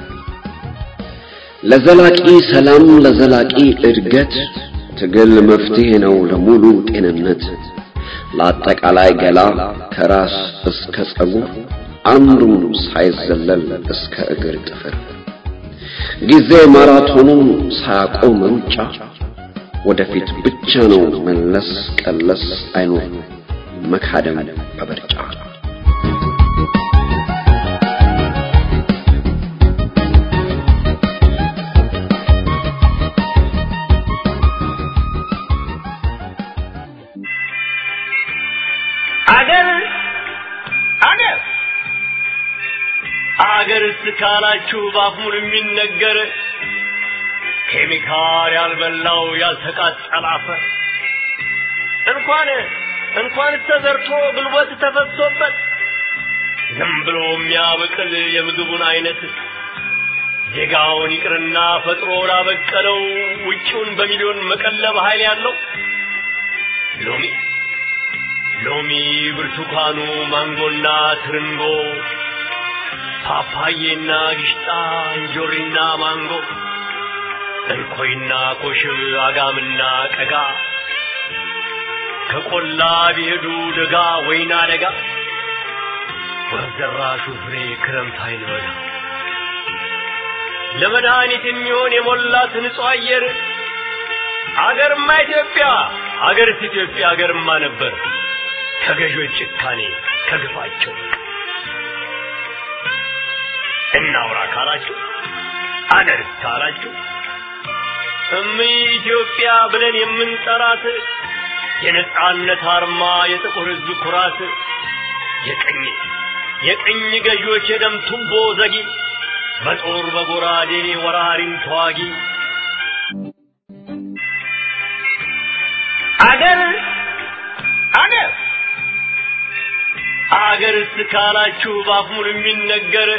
ለዘላቂ ሰላም ለዘላቂ እድገት ትግል መፍትሄ ነው ለሙሉ ጤንነት ለአጠቃላይ ገላ ከራስ እስከ ጸጉር አንዱም ሳይዘለል እስከ እግር ጥፍር ጊዜ ማራቶኑን ሳያቆም ሩጫ ወደፊት ብቻ ነው መለስ ቀለስ አይኖር መካደም በበርጫ አገር ስካላችሁ ባፉን የሚነገር ኬሚካል ያልበላው ያልተቃጠለ አፈር እንኳን እንኳን ተዘርቶ ጉልበት ተፈሶበት ዝም ብሎ የሚያበቅል የምግቡን አይነት ዜጋውን ይቅርና ፈጥሮ ላበቀለው ውጪውን በሚሊዮን መቀለብ ኃይል ያለው ሎሚ ሎሚ ብርቱካኑ ማንጎና ትርንጎ ፓፓዬና ግሽጣ እንጆሪና ማንጎ እንኮይና ኮሽብ አጋምና ቀጋ ከቆላ ቢሄዱ ደጋ ወይና ደጋ ወዘራሹ ፍሬ ክረምት አይልበላ ለመድኃኒት የሚሆን የሞላት ንጹህ አየር አገርማ ኢትዮጵያ አገርስ ኢትዮጵያ አገርማ ነበር ከገዦች ጭካኔ ከግፋቸው እናውራ ካላችሁ አገር ካላችሁ እም ኢትዮጵያ ብለን የምንጠራት የነጻነት አርማ የጥቁር ሕዝብ ኩራት የቀኝ የቀኝ ገዢዎች የደም ቱቦ ዘጊ በጦር በጎራዴ ወራሪን ተዋጊ አገር አገር አገር ስካላችሁ ባፉን የሚነገር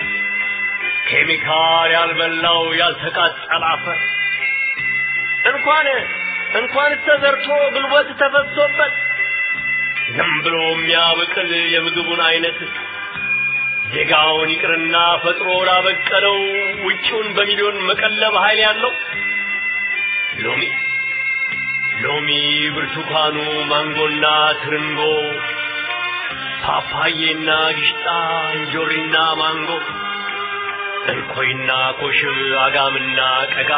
ኬሚካል ያልበላው ያልተቃጠለ አፈር እንኳን እንኳን ተዘርቶ ጉልበት ተፈሶበት ዝም ብሎ የሚያበቅል የምግቡን አይነት ዜጋውን ይቅርና ፈጥሮ ላበቀለው ውጪውን በሚሊዮን መቀለብ ኃይል ያለው ሎሚ ሎሚ ብርቱካኑ ማንጎና ትርንጎ ፓፓዬና ጊሽጣ እንጆሪና ማንጎ እንኮይና ኮሽብ አጋምና ቀጋ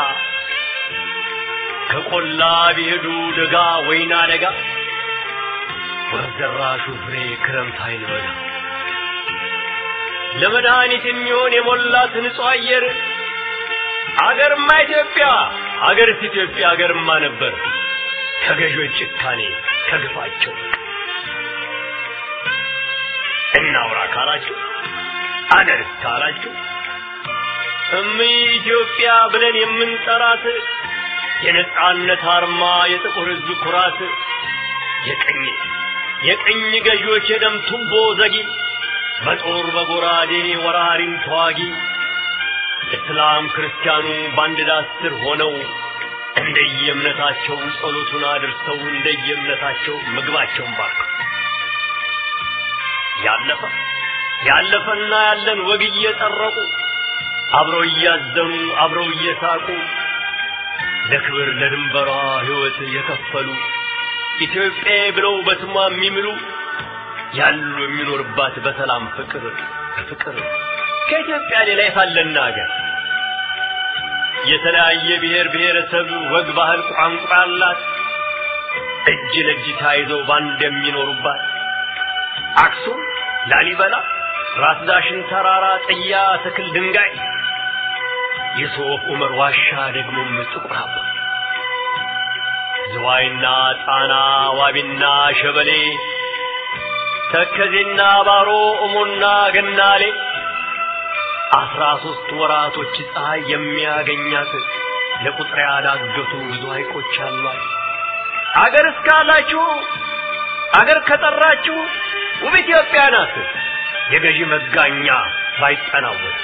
ከቆላ ቢሄዱ ደጋ ወይና ደጋ ወዘራሹ ፍሬ ክረምት አይልበጋ ለመድኃኒት የሚሆን የሞላት ንጹህ አየር አገርማ ኢትዮጵያ አገርስ ኢትዮጵያ አገርማ ነበር ከገዦች ጭካኔ ከግፋቸው እናውራ ካላችሁ አገርስ ካላችሁ እም ኢትዮጵያ ብለን የምንጠራት የነጻነት አርማ የጥቁር ሕዝብ ኩራት የቀኝ የቀኝ ገዢዎች የደም ቱቦ ዘጊ በጦር በጎራዴ ወራሪን ተዋጊ እስላም ክርስቲያኑ ባንድ ዳስ ስር ሆነው እንደየእምነታቸው ጸሎቱን አድርሰው እንደየእምነታቸው ምግባቸውን ባርከው ያለፈ ያለፈና ያለን ወግ እየጠረቁ አብረው እያዘኑ አብረው እየሳቁ ለክብር ለድንበሯ ሕይወት የከፈሉ ኢትዮጵያ ብለው በስሟ የሚምሉ ያሉ የሚኖርባት በሰላም ፍቅር ፍቅር ከኢትዮጵያ ሌላ የፋለና ሀገር የተለያየ ብሔር ብሔረሰብ ወግ ባህል ቋንቋ አላት እጅ ለእጅ ተያይዘው ባንድ የሚኖሩባት አክሱም ላሊበላ ራስ ዳሽን ተራራ ጥያ ተክል ድንጋይ የሶፍ ዑመር ዋሻ ደግሞ ጥቁር አባ ዝዋይና ጣና ዋቢና ሸበሌ ተከዜና ባሮ ኦሞና ገናሌ አስራ ሦስት ወራቶች ፀሐይ የሚያገኛት ለቁጥር ያዳገቱ ብዙ ሐይቆች አሏት አገር እስካላችሁ አገር ከጠራችሁ ውብ ኢትዮጵያ ናት የገዢ መጋኛ ባይጠናወት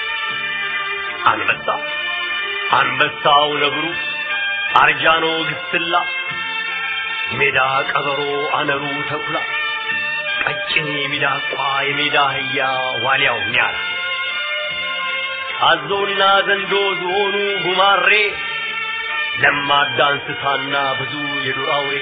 አንበሳ አንበሳው ነብሩ አርጃኖ ግስላ ሜዳ ቀበሮ አነሩ ተኩላ ቀጭኔ ሚዳቋ የሜዳ አህያ ዋሊያው ኒያላ አዞና ዘንዶ ዝሆኑ ጉማሬ ለማዳ እንስሳና ብዙ የዱር አውሬ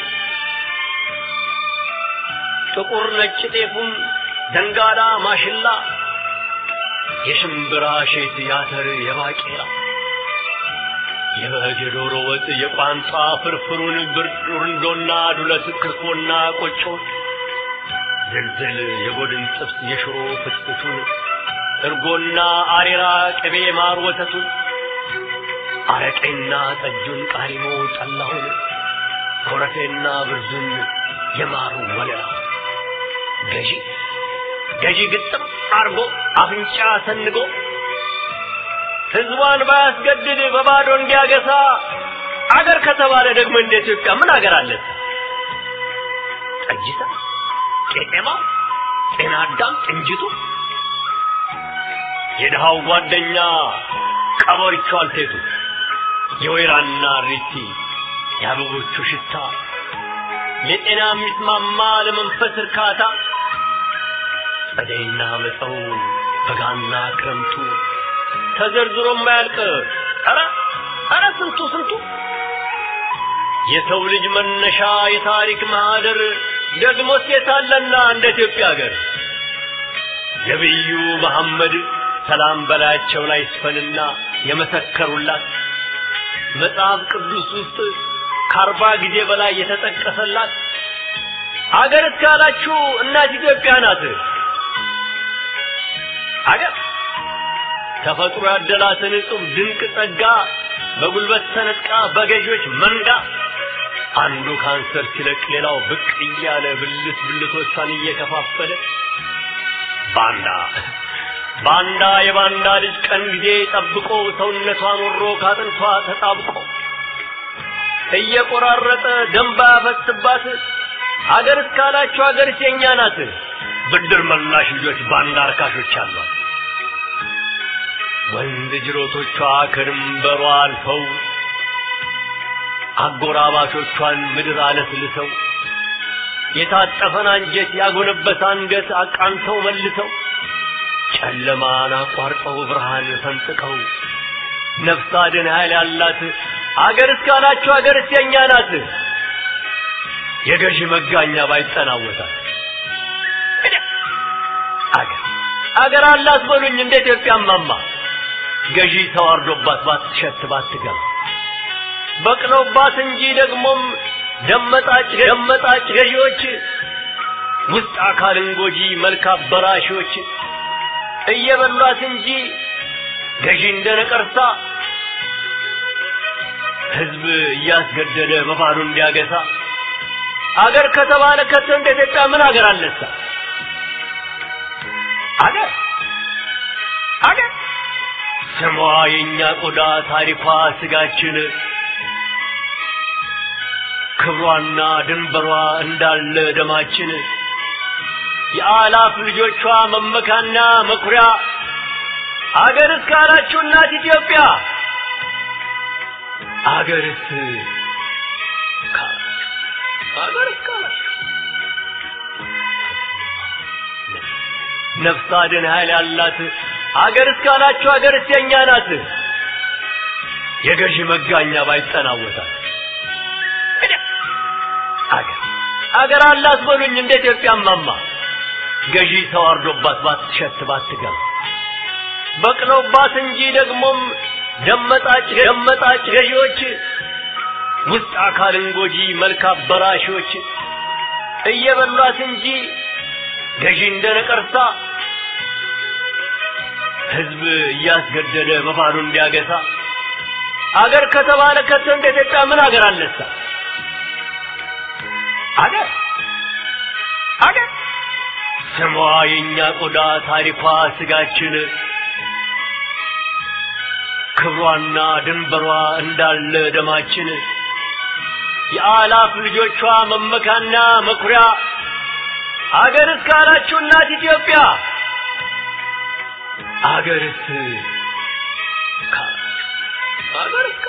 ጥቁር ነጭ ጤፉም ደንጋላ ማሽላ የሽምብራ ሼት ያተር የባቄላ የበግ ዶሮ ወጥ የቋንጣ ፍርፍሩን ብርንዶና ዱለት ክርኮና ቆጮ ዝልዝል የጎድን ጥብስ የሽሮ ፍትፍቱን እርጎና አሬራ ቅቤ ማር ወተቱን አረቄና ጠጁን ቃሪሞ ጠላሁን ኮረፌና ብርዙን የማሩ ወለላ ገዢ ገዢ ግጥም አርጎ አፍንጫ ሰንጎ ህዝቧን ባያስገድድ በባዶ እንዲያገሳ አገር ከተባለ ደግሞ እንደ ኢትዮጵያ ምን አገር አለ ጠጅታ ቄጤማ ጤና አዳም ጥንጅቱ የድሃው ጓደኛ ቀበሪቹ አልቴቱ የወይራና ሪቲ የአበቦቹ ሽታ ለጤና የሚስማማ ለመንፈስ እርካታ ጸደይና መጸው በጋና ክረምቱ ተዘርዝሮ የማያልቅ አረ አረ ስንቱ ስንቱ የሰው ልጅ መነሻ የታሪክ ማህደር ደግሞ ሴታለና እንደ ኢትዮጵያ ሀገር ነብዩ መሐመድ ሰላም በላያቸው ላይ ይስፈንና የመሰከሩላት መጽሐፍ ቅዱስ ውስጥ ከአርባ ጊዜ በላይ የተጠቀሰላት አገር እስካላችሁ እናት ኢትዮጵያ ናት አገር ተፈጥሮ ያደላትን እጹብ ድንቅ ጸጋ በጉልበት ተነጥቃ በገዦች መንጋ አንዱ ካንሰር ሲለቅ ሌላው ብቅ እያለ ብልት ብልቶቿን እየከፋፈለ ባንዳ ባንዳ የባንዳ ልጅ ቀን ጊዜ ጠብቆ ሰውነቷን ወሮ ካጥንቷ ተጣብቆ እየቆራረጠ ደንባ ያፈስባት አገር እስካላችሁ አገር የኛ ናት ብድር መላሽ ልጆች ባንዳ አርካሾች አሏት ወንድ ጅሮቶቿ ከድንበሯ አልፈው አጎራባቾቿን ምድር አለስልሰው የታጠፈን አንጀት ያጎነበሰ አንገት አቃንተው መልሰው ጨለማን አቋርጠው ብርሃን ፈንጥቀው ነፍስ አድን ኃይል ያላት አገር እስካላችሁ አገር የኛ ናት የገዢ መጋኛ ባይጠናወታል አገር አገር አላት በሉኝ እንደ ኢትዮጵያ ማማ ገዢ ተዋርዶባት ባትሸት ባትገባ በቅለውባት እንጂ ደግሞም ደመጣጭ ደመጣጭ ገዢዎች ውስጥ አካልን ጎጂ መልክ አበራሾች እየበሏት እንጂ ገዢ እንደነቀርሳ ህዝብ እያስገደደ በባሉ እንዲያገሳ አገር ከተባለ ከቶ እንደ ኢትዮጵያ ምን አገር አለሳ አገር አገር ስሟ የኛ ቆዳ ታሪኳ ስጋችን ክብሯና ድንበሯ እንዳለ ደማችን የአላፍ ልጆቿ መመካና መኩሪያ አገር እስካላችሁ እናት ኢትዮጵያ አገርስ አገር እስካላችሁ ነፍስ አድን ኃይል ያላት አገር እስካላችሁ አገርስ የኛ ናት የገዢ መጋኛ ባይጠናወታል አገር አገር አላት በሉኝ እንደ ኢትዮጵያ ማማ ገዢ ተዋርዶባት ባትሸት ባትገባ በቅለውባት እንጂ ደግሞም ደመጣጭ ደመጣጭ ገዢዎች ውስጥ አካልን ጎጂ መልክ አበራሾች እየበሏት እንጂ ገዢ እንደነቀርሳ ህዝብ እያስገደደ በባሉ እንዲያገሳ አገር ከተባለ ከቶ እንደ ኢትዮጵያ ምን አገር አለሳ አገር አገር ስሟ የኛ ቆዳ ታሪኳ ስጋችን ክብሯና ድንበሯ እንዳለ ደማችን የአላፍ ልጆቿ መመካና መኩሪያ አገር እስካላችሁ እናት ኢትዮጵያ አገርስ አገር